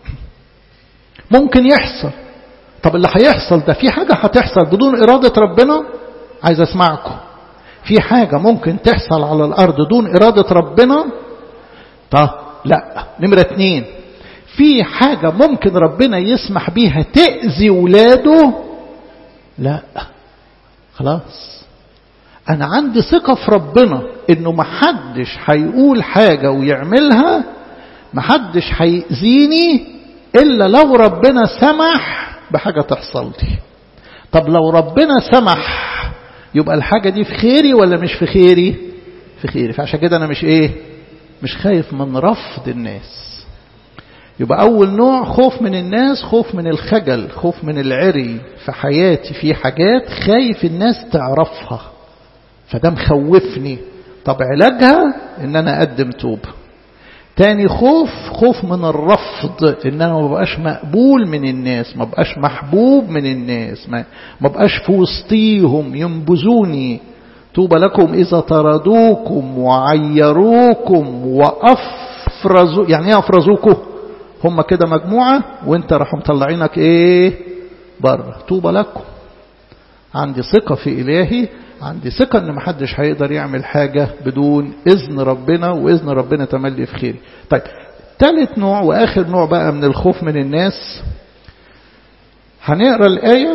[SPEAKER 1] ممكن يحصل. طب اللي هيحصل ده في حاجة هتحصل بدون إرادة ربنا؟ عايز أسمعكم. في حاجة ممكن تحصل على الأرض دون إرادة ربنا؟ طب لا. نمرة اتنين، في حاجة ممكن ربنا يسمح بيها تأذي ولاده؟ لا. خلاص أنا عندي ثقة في ربنا إنه محدش هيقول حاجة ويعملها، محدش هيأذيني إلا لو ربنا سمح بحاجة تحصل لي. طب لو ربنا سمح يبقى الحاجة دي في خيري ولا مش في خيري؟ في خيري. فعشان كده أنا مش إيه؟ مش خايف من رفض الناس. يبقى أول نوع خوف من الناس، خوف من الخجل، خوف من العري. في حياتي في حاجات خايف الناس تعرفها فده مخوفني. طب علاجها إن أنا أقدم توبة. تاني خوف، خوف من الرفض، إن أنا ما بقاش مقبول من الناس، ما بقاش محبوب من الناس، ما بقاش في وسطيهم ينبذوني. طوبى لكم إذا طردوكم وعيروكم وأفرزوا. يعني إيه أفرزوكم؟ هم كده مجموعة وانت راحوا مطلعينك إيه؟ بره. طوبى لكم. عندي ثقة في إلهي، عندي ثقة ان محدش هيقدر يعمل حاجة بدون إذن ربنا، وإذن ربنا تملي في خيري. طيب ثالث نوع وآخر نوع بقى من الخوف من الناس، هنقرأ الآية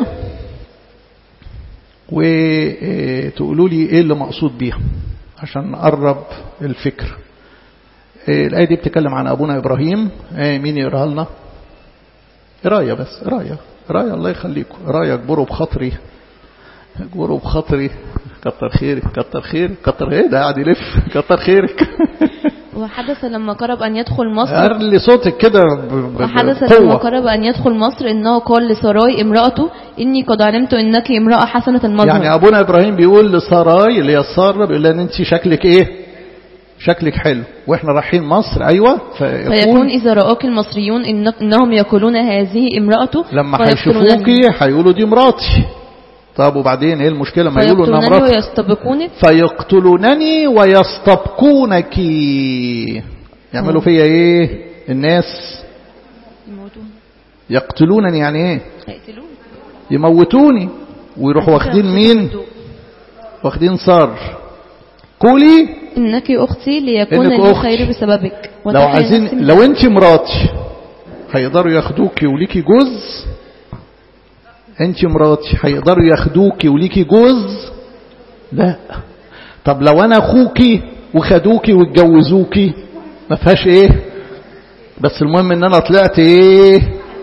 [SPEAKER 1] وتقولوا لي ايه اللي مقصود بيها عشان نقرب الفكر. الآية دي بتتكلم عن أبونا إبراهيم. مين يقرأها لنا؟ قراية بس، قراية قراية الله يخليكم، قراية اجبروا بخاطري، اجبروا بخاطري. كتر خيرك كتر خيرك كتر ايه ده قاعد يلف. كتر خيرك.
[SPEAKER 11] وحدث لما قرب أن يدخل مصر.
[SPEAKER 1] أرلي صوتك كده.
[SPEAKER 11] وحدث لما قرب أن يدخل مصر إنه قال لسراي امرأته إني قد علمت إنك امرأة حسنة المظهر.
[SPEAKER 1] يعني أبونا إبراهيم بيقول لسراي اللي هي سارة، بيقول لها أنت شكلك إيه؟ شكلك حلو وإحنا رايحين مصر. أيوة.
[SPEAKER 11] فيكون إذا رأوك المصريون إن إنهم يقولون هذه امرأته،
[SPEAKER 1] لما هيشوفوكي هيقولوا دي مراتي. طب وبعدين ايه المشكلة؟ ما يقولوا انها مراتي.
[SPEAKER 11] ويستبقونك.
[SPEAKER 1] فيقتلونني ويستبقونك. يعملوا فيا ايه الناس؟ يموتون. يقتلونني يعني ايه؟ يقتلون. يموتوني. ويروحوا واخدين مين؟ واخدين صار. قولي
[SPEAKER 11] انك اختي ليكون لي خير بسببك.
[SPEAKER 1] لو عايزين، لو انت مراتي هيقدروا ياخدوكي وليكي جوز. انت مراتي هيقدروا ياخدوكي وليكي جوز؟ لا. طب لو انا اخوكي وخدوكي واتجوزوكي ما فيهاش ايه؟ بس المهم ان انا طلعت ايه؟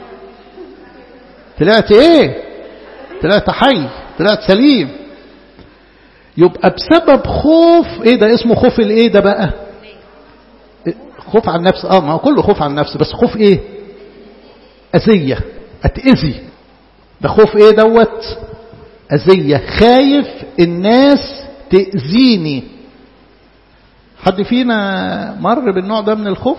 [SPEAKER 1] طلعت ايه؟ طلعت حي، طلعت سليم. يبقى بسبب خوف ايه ده؟ اسمه خوف الايه ده بقى؟ خوف عن النفس. اه ما هو كله خوف عن النفس، بس خوف ايه؟ اذية، اتأذي. ده خوف ايه دوت؟ اذية. خايف الناس تأذيني. حد فينا مر بالنوع ده من الخوف؟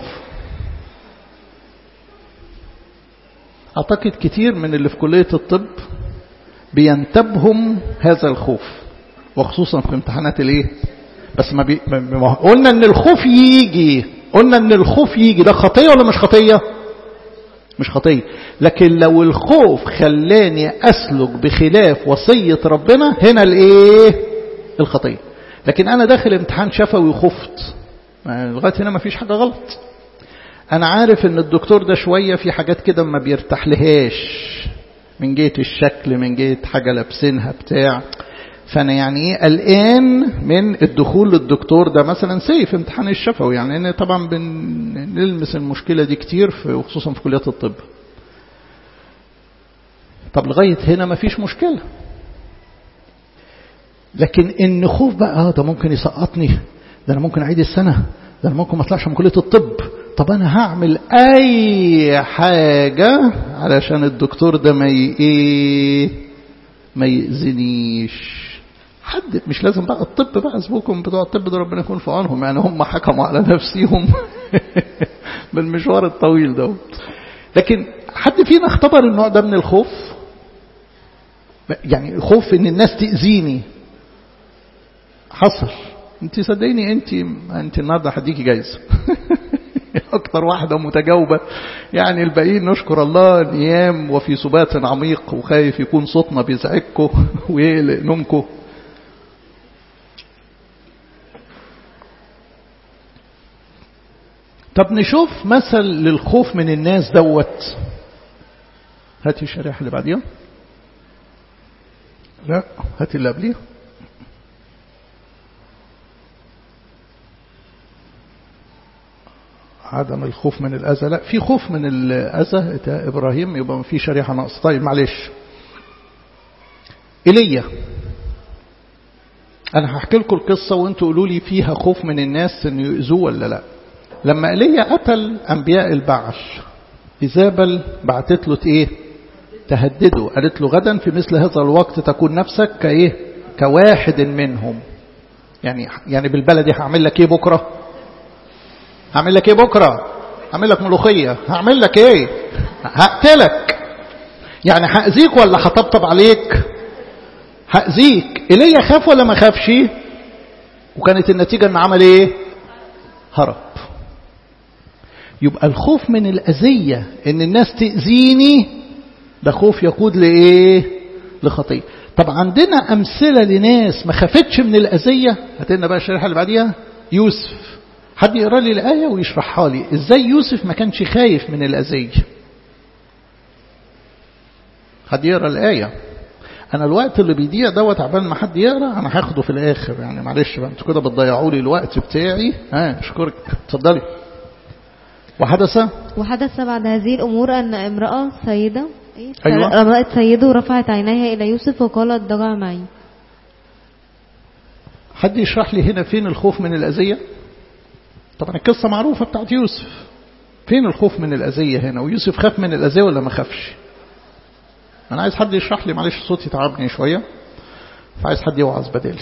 [SPEAKER 1] اعتقد كتير من اللي في كلية الطب بينتبهم هذا الخوف، وخصوصا في امتحانات الايه. بس ما, بي... ما قلنا ان الخوف يجي، قلنا ان الخوف يجي ده خطية ولا مش خطية؟ مش خطية. لكن لو الخوف خلاني أسلك بخلاف وصية ربنا، هنا الايه؟ الخطية. لكن أنا داخل امتحان شفوي وخفت، لغاية هنا ما فيش حاجة غلط. أنا عارف إن الدكتور ده شوية في حاجات كده ما بيرتاح لهاش، من جهة الشكل، من جهة حاجة لابسينها بتاع، فأنا يعني إيه قلقان من الدخول للدكتور ده مثلا سيف امتحان الشفوي. يعني أنا طبعا بنلمس المشكلة دي كتير في وخصوصا في كليات الطب. طب لغاية هنا ما فيش مشكلة. لكن إن خوف بقى آه ده ممكن يسقطني، ده أنا ممكن أعيد السنة، ده أنا ممكن ما أطلعش من كلية الطب، طب أنا هعمل أي حاجة علشان الدكتور ده ما إيه ما يأذنيش. حد مش لازم بقى الطب بقى، اسبوكم بتوع الطب ده ربنا يكون في عونهم، يعني هم حكموا على نفسهم بالمشوار الطويل ده. لكن حد فينا اختبر النوع ده من الخوف؟ يعني خوف ان الناس تأذيني حصل. انت صدقيني انت انت النهارده هديكي جايزه اكتر واحده متجاوبه. يعني الباقيين نشكر الله نيام وفي سبات عميق، وخايف يكون صوتنا بيزعجكم ويقلق نومكم. طب نشوف مثل للخوف من الناس دوت. هاتي الشريحه اللي بعديها. لا هاتي اللي قبليها. عدم الخوف من الأذى. لا في خوف من الأذى إبراهيم، يبقى في شريحة ناقصة. طيب معلش. إيليا، أنا هحكي لكم القصة وأنتوا قولوا لي فيها خوف من الناس إن يؤذوه ولا لا. لما إيليا قتل أنبياء البعل، إيزابل بعتت له إيه؟ تهدده، قالت له غدا في مثل هذا الوقت تكون نفسك كإيه؟ كواحد منهم. يعني يعني بالبلدي هعمل لك إيه بكرة؟ هعمل لك ايه بكرة؟ هعمل لك ملوخية، هعمل لك ايه؟ هقتلك. يعني هأذيك ولا هطبطب عليك؟ هأذيك. إيليا خاف ولا ما خافش؟ وكانت النتيجة ان عمل ايه؟ هرب. يبقى الخوف من الأذية ان الناس تأذيني ده خوف يقود لايه؟ لخطية. طب عندنا أمثلة لناس ما خافتش من الأذية. هاتلنا بقى الشريحة اللي بعديها. يوسف. حد يقرأ لي الآية ويشرحها لي إزاي يوسف ما كانش خايف من الأذية. حد يقرأ الآية. أنا الوقت اللي بيضيع دوت عبال ما حد يقرأ أنا هاخده في الآخر، يعني معلش بقى أنتوا كده بتضيعوا لي الوقت بتاعي. ها أشكرك. اتفضلي. وحدث
[SPEAKER 12] وحدث بعد هذه الأمور أن امرأة سيدة
[SPEAKER 1] أيوة.
[SPEAKER 12] امرأة سيده رفعت عينيها إلى يوسف وقالت ضجع معي.
[SPEAKER 1] حد يشرح لي هنا فين الخوف من الأذية؟ طبعا القصة معروفة بتاعت يوسف. فين الخوف من الأذية هنا؟ ويوسف خاف من الأذية ولا ما خافش؟ أنا عايز حد يشرح لي، معلش صوتي تعبني شوية فعايز حد يوعظ بدالي.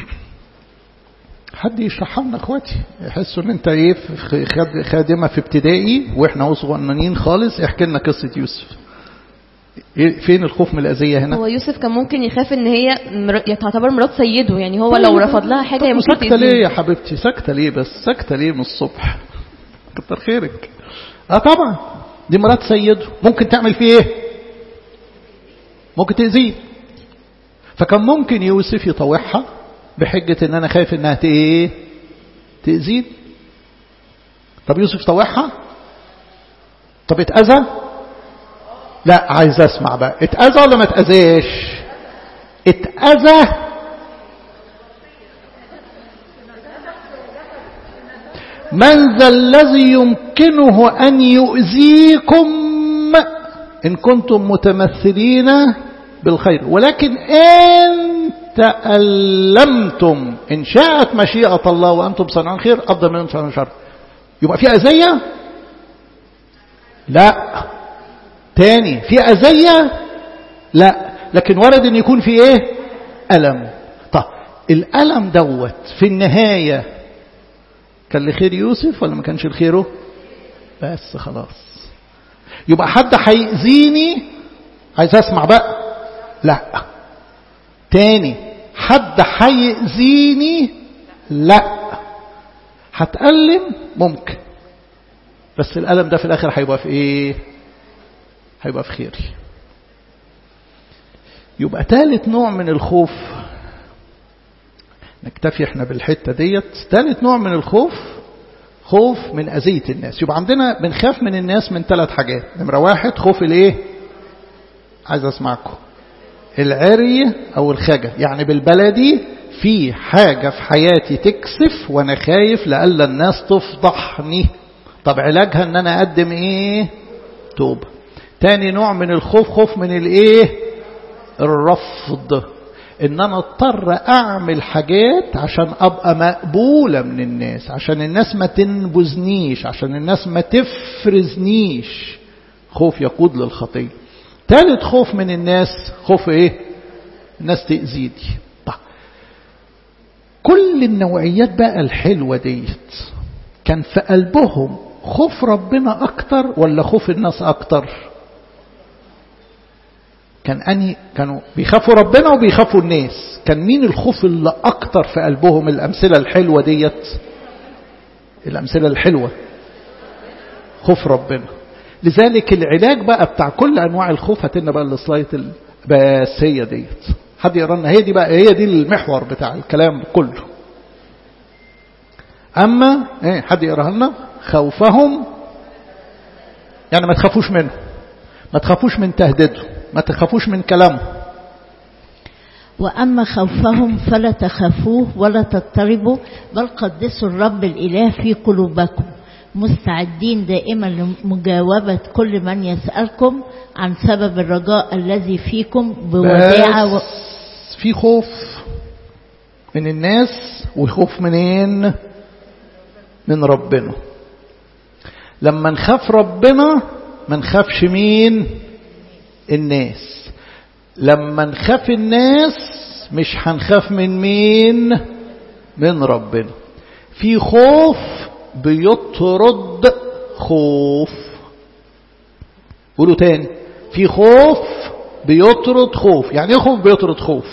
[SPEAKER 1] حد يشرحها لنا اخواتي، يحسوا ان انت ايه خادمة في ابتدائي واحنا صغننين خالص. احكي لنا قصة يوسف. فين الخوف من الأذية هنا؟
[SPEAKER 11] هو يوسف كان ممكن يخاف ان هي تعتبر مرات سيده، يعني هو لو رفض لها حاجة هي ممكن تأذيه.
[SPEAKER 1] ساكتة ليه يا حبيبتي؟ ساكتة ليه بس؟ ساكتة ليه من الصبح؟ كتر خيرك. اه طبعا دي مرات سيده، ممكن تعمل فيه ايه؟ ممكن تأذيه. فكان ممكن يوسف يطوعها بحجة ان انا خايف انها ايه؟ تأذيه. طب يوسف طوعها؟ طب اتأذى؟ لا عايز اسمع بقى. اتأذى ولا ما اتأذاش؟ اتأذى. من ذا الذي يمكنه أن يؤذيكم إن كنتم متمثلين بالخير، ولكن إن تألمتم إن شاءت مشيئة الله وأنتم صنعون خير أفضل من صنعون شر. يبقى في أذية؟ لا. تاني في أذية؟ لا. لكن ورد أن يكون في إيه؟ ألم. طب الألم دوت في النهاية كان لخير يوسف ولا ما كانش لخيره؟ بس خلاص. يبقى حد هيأذيني عايز أسمع بقى. لا. تاني حد هيأذيني؟ لا. هتألم ممكن، بس الألم ده في الآخر هيبقى في إيه؟ هيبقى في خيري. يبقى ثالث نوع من الخوف، نكتفي احنا بالحتة ديت. ثالث نوع من الخوف خوف من أذية الناس. يبقى عندنا بنخاف من الناس من ثلاث حاجات. نمرة واحد خوف الايه؟ عايز اسمعكم. العري او الخجل، يعني بالبلدي في حاجة في حياتي تكسف وانا خايف لألا الناس تفضحني. طب علاجها ان انا اقدم ايه؟ توبة. تاني نوع من الخوف خوف من الايه؟ الرفض، ان انا اضطر اعمل حاجات عشان ابقى مقبولة من الناس، عشان الناس ما تنبذنيش، عشان الناس ما تفرزنيش. خوف يقود للخطية. ثالث خوف من الناس خوف ايه؟ الناس تأذيني. طيب كل النوعيات بقى الحلوة ديت كان في قلبهم خوف ربنا اكتر ولا خوف الناس اكتر؟ كان أني كانوا بيخافوا ربنا وبيخافوا الناس. كان مين الخوف اللي أكتر في قلبهم؟ الأمثلة الحلوة ديت، الأمثلة الحلوة خوف ربنا. لذلك العلاج بقى بتاع كل أنواع الخوف، هاتنا بقى السلايد بس هي ديت. حد يقرأ لنا، هي دي بقى، هي دي المحور بتاع الكلام كله. أما إيه؟ حد يقرأ لنا. خوفهم يعني ما تخافوش منه، ما تخافوش من تهديده، ما تخافوش من كلامه.
[SPEAKER 9] وأما خوفهم فلا تخافوه ولا تضطربوا، بل قدسوا الرب الإله في قلوبكم، مستعدين دائما لمجاوبة كل من يسألكم عن سبب الرجاء الذي فيكم بوداعة. و...
[SPEAKER 1] في خوف من الناس وخوف منين؟ من ربنا. لما نخاف ربنا ما نخافش مين؟ الناس. لما نخاف الناس مش هنخاف من مين؟ من ربنا. في خوف بيطرد خوف. قولوا تاني، في خوف بيطرد خوف. يعني ايه خوف بيطرد خوف؟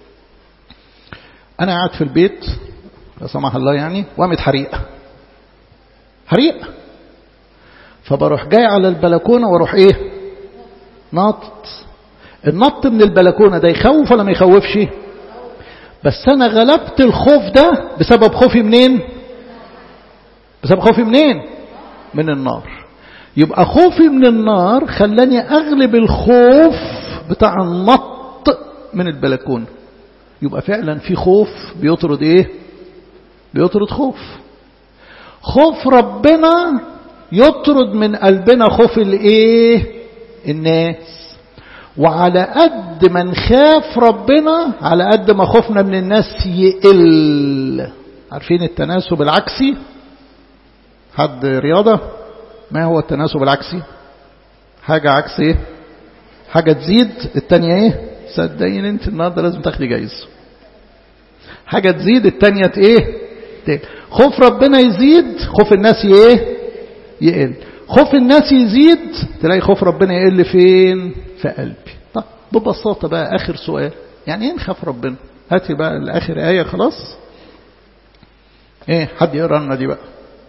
[SPEAKER 1] انا قاعد في البيت لا سمح الله يعني وقامت حريقه حريقه فبروح جاي على البلكونه واروح ايه؟ ناطط. النط من البلكونه ده يخوف ولا ما يخوفش؟ بس انا غلبت الخوف ده بسبب خوفي منين؟ بسبب خوفي منين؟ من النار. يبقى خوفي من النار خلاني اغلب الخوف بتاع النط من البلكونه. يبقى فعلا في خوف بيطرد ايه؟ بيطرد خوف. خوف ربنا يطرد من قلبنا خوف الايه؟ الناس. وعلى قد ما نخاف ربنا على قد ما خوفنا من الناس يقل. عارفين التناسب العكسي؟ حد رياضة؟ ما هو التناسب العكسي؟ حاجة عكس ايه؟ حاجة تزيد التانية ايه؟ صدقين انت النهارده لازم تاخدي جايزة. حاجة تزيد التانية ايه؟ تقل. خوف ربنا يزيد خوف الناس ايه؟ يقل. خوف الناس يزيد تلاقي خوف ربنا يقل فين؟ في قلبي. طب ببساطة بقى آخر سؤال، يعني ايه نخاف ربنا؟ هاتي بقى الآخر آية خلاص. ايه حد يقرأ لنا دي بقى؟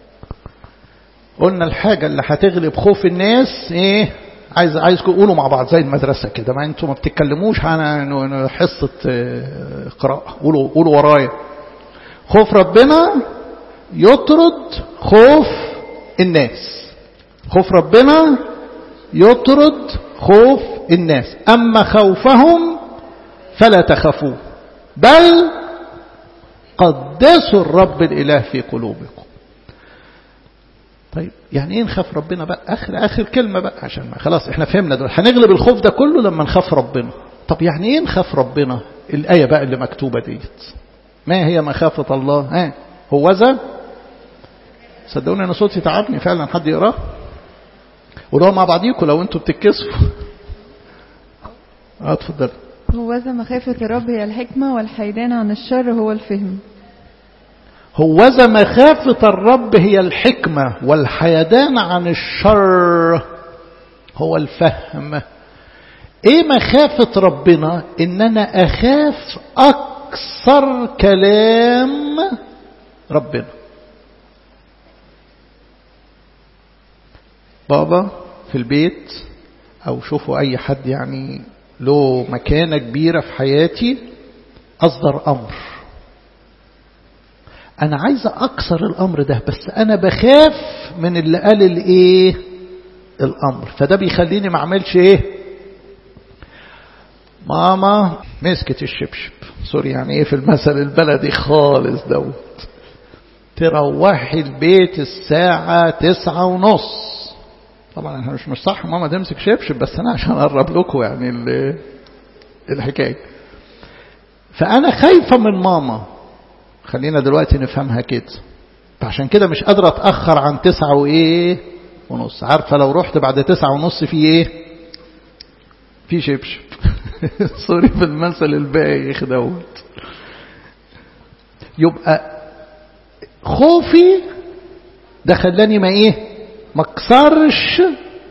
[SPEAKER 1] قلنا الحاجة اللي هتغلب خوف الناس ايه؟ عايز عايزكم تقولوا مع بعض زي المدرسة كده، ما انتوا ما بتتكلموش عن حصة قراءة. قولوا قولوا ورايا. خوف ربنا يطرد خوف الناس. خوف ربنا يطرد خوف الناس. أما خوفهم فلا تخافوه بل قدسوا الرب الإله في قلوبكم. طيب يعني ايه نخاف ربنا بقى؟ آخر آخر كلمة بقى عشان ما خلاص احنا فهمنا دول. هنغلب الخوف ده كله لما نخاف ربنا. طب يعني ايه نخاف ربنا؟ الآية بقى اللي مكتوبة ديت. ما هي مخافة الله؟ ها هو ذا. صدقوني انا صوتي تعبني فعلا. حد يقراه؟ قولوا مع بعضيكم لو انتوا بتتكسفوا. اه اتفضل.
[SPEAKER 13] هو ذا مخافة الرب هي الحكمة والحيدان عن الشر هو الفهم.
[SPEAKER 1] هو ذا مخافة الرب هي الحكمة والحيدان عن الشر هو الفهم. ايه مخافة ربنا؟ ان انا اخاف اكثر كلام ربنا. بابا في البيت أو شوفوا أي حد يعني له مكانة كبيرة في حياتي أصدر أمر، أنا عايزة أكسر الأمر ده، بس أنا بخاف من اللي قال الإيه الأمر، فده بيخليني ما أعملش إيه. ماما مسكت الشبشب، سوري يعني إيه في المثل البلدي خالص دوت، تروحي البيت الساعة تسعة ونص. طبعا احنا مش مش صح ماما تمسك شبشب، بس أنا عشان أقرب لكم يعني الحكاية. فأنا خايفة من ماما، خلينا دلوقتي نفهمها كده، فعشان كده مش قادرة أتأخر عن تسعة وإيه ونص. عارفة لو رحت بعد تسعة ونص في إيه؟ في شبشب سوري في المثل البايخ دوت. يبقى خوفي ده خلاني ما إيه ما اكسرش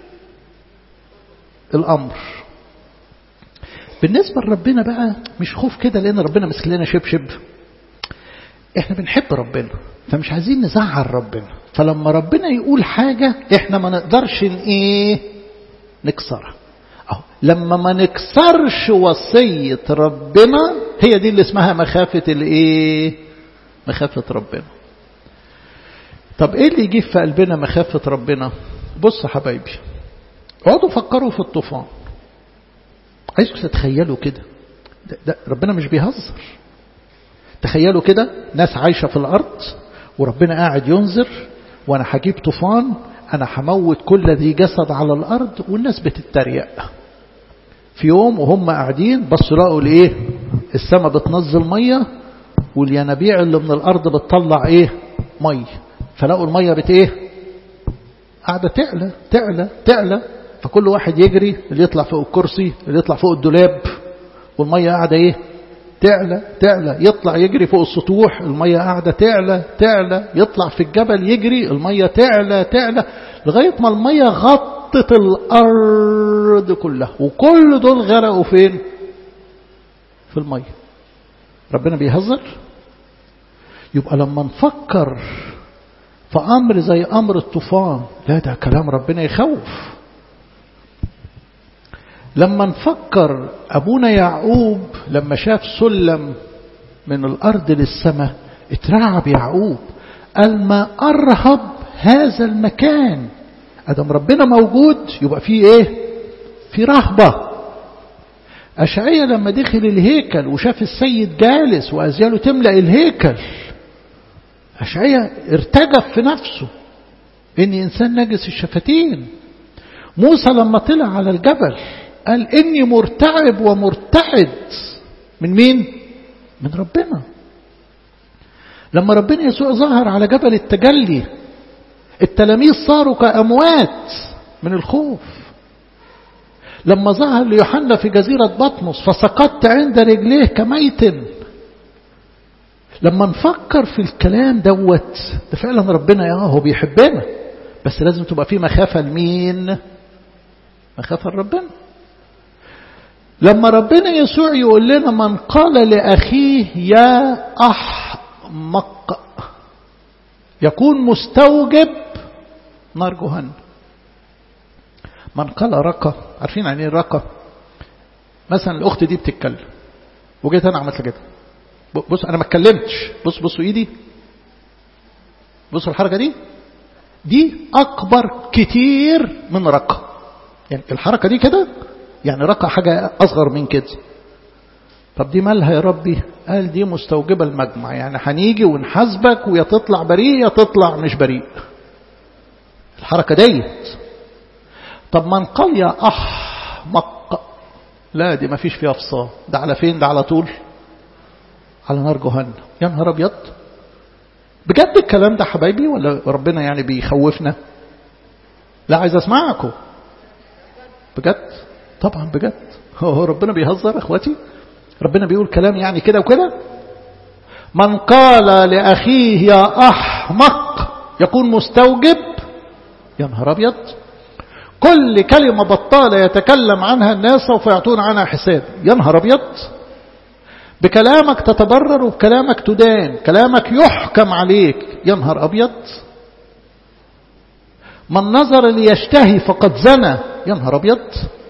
[SPEAKER 1] الأمر. بالنسبة لربنا بقى مش خوف كده لأن ربنا مسك لنا شبشب، احنا بنحب ربنا فمش عايزين نزعل ربنا، فلما ربنا يقول حاجة احنا ما نقدرش ايه نكسرها. أو لما ما نكسرش وصية ربنا هي دي اللي اسمها مخافة الايه مخافة ربنا. طب ايه اللي يجيب في قلبنا مخافة ربنا؟ بص يا حبايبي، اقعدوا فكروا في الطوفان. عايزكم تتخيلوا كده، ده, ده ربنا مش بيهزر. تخيلوا كده ناس عايشة في الأرض وربنا قاعد ينذر، وأنا هجيب طوفان، أنا هموت كل ذي جسد على الأرض، والناس بتتريق. في يوم وهم قاعدين بصوا لقوا لإيه؟ السماء بتنزل مية والينابيع اللي من الأرض بتطلع إيه؟ مية. فلقوا المية بت إيه؟ قاعدة تعلى تعلى تعلى، فكل واحد يجري، اللي يطلع فوق الكرسي، اللي يطلع فوق الدولاب، والمية قاعدة إيه؟ تعلى تعلى. يطلع يجري فوق السطوح، المية قاعدة تعلى تعلى. يطلع في الجبل يجري، المية تعلى تعلى، لغاية ما المية غطت الأرض كلها، وكل دول غرقوا فين؟ في المية. ربنا بيهزر؟ يبقى لما نفكر في أمر زي أمر الطوفان، لا ده كلام ربنا يخوف. لما نفكر أبونا يعقوب لما شاف سلم من الأرض للسماء اترعب يعقوب، قال ما أرهب هذا المكان. أدم ربنا موجود يبقى فيه إيه؟ في رهبة. أشعيا لما دخل الهيكل وشاف السيد جالس وأزياله تملأ الهيكل، أشعيا ارتجف في نفسه إني إنسان نجس الشفتين. موسى لما طلع على الجبل قال إني مرتعب ومرتعد. من مين؟ من ربنا. لما ربنا يسوع ظهر على جبل التجلي التلاميذ صاروا كأموات من الخوف. لما ظهر ليوحنا في جزيرة بطمس فسقطت عند رجليه كميت. لما نفكر في الكلام دوت، ده فعلا ربنا يا هو بيحبنا، بس لازم تبقى فيه مخافة لمين؟ مخافة لربنا. لما ربنا يسوع يقول لنا من قال لأخيه يا أحمق يكون مستوجب نار جهنم. من قال رقة، عارفين يعني ايه رقة؟ مثلا الأخت دي بتتكلم وجيت أنا عملت كده، بص أنا ما اتكلمتش، بص بصوا إيدي، بصوا الحركة دي، دي أكبر كتير من رقة. يعني الحركة دي كده يعني رقة حاجة أصغر من كده. طب دي مالها يا ربي؟ قال دي مستوجبة المجمع، يعني هنيجي ونحاسبك ويا تطلع بريء يا تطلع مش بريء. الحركة ديت. طب من قال يا أحمق، لا دي ما فيش فيها فصال، ده على فين؟ ده على طول على نار جهنم. يا نهار أبيض، بجد الكلام ده حبايبي ولا ربنا يعني بيخوفنا؟ لا عايز أسمعكم بجد. طبعا بجد، هو ربنا بيهزر اخواتي؟ ربنا بيقول كلام يعني كده وكده؟ من قال لأخيه يا أحمق يكون مستوجب. يا نهار أبيض، كل كلمة بطالة يتكلم عنها الناس سوف يعطون عنها حساب. يا نهار أبيض، بكلامك تتبرر وبكلامك تدان، كلامك يحكم عليك. يا نهار أبيض، من نظر ليشتهي فقد زنى. يا نهار أبيض،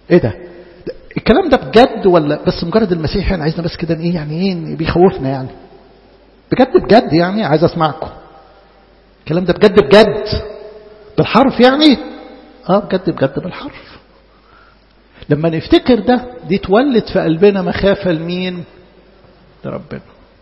[SPEAKER 1] ايه ده الكلام ده بجد ولا بس مجرد المسيح يعني عايزنا بس كده ايه يعني ايه بيخوفنا يعني بجد بجد يعني عايز اسمعكم الكلام ده بجد بجد بالحرف يعني اه بجد بجد بالحرف. لما نفتكر ده دي تولد في قلبنا مخافة لمين؟ لربنا.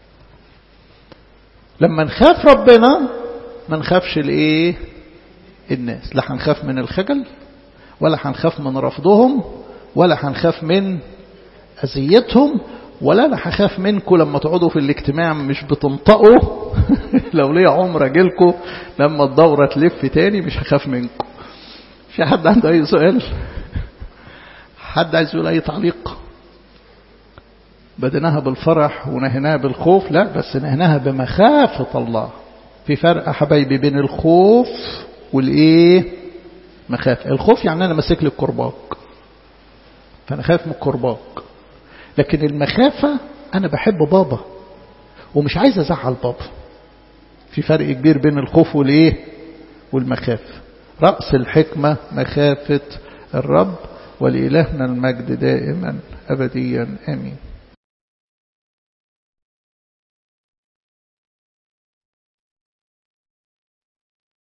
[SPEAKER 1] لما نخاف ربنا ما نخافش لايه؟ الناس. لا هنخاف من الخجل ولا هنخاف من رفضهم ولا هنخاف من أذيتهم ولا انا هخاف منكم لما تقعدوا في الاجتماع مش بتنطقوا لو ليا عمر اجيلكم لما الدورة تلف تاني مش هخاف منكم. في حد عنده اي سؤال؟ حد عايز يقول اي تعليق؟ بدناها بالفرح ونهناها بالخوف؟ لا بس نهناها بمخافة الله. في فرق يا حبايبي بين الخوف والايه؟ مخافة. الخوف يعني انا ماسك لي الكرباج فانا خايف من الكرباج، لكن المخافة أنا بحب بابا ومش عايز أزعل بابا. في فرق كبير بين الخوف والإيه؟ والمخافة. رأس الحكمة مخافة الرب، ولإلهنا المجد دائما أبديا آمين.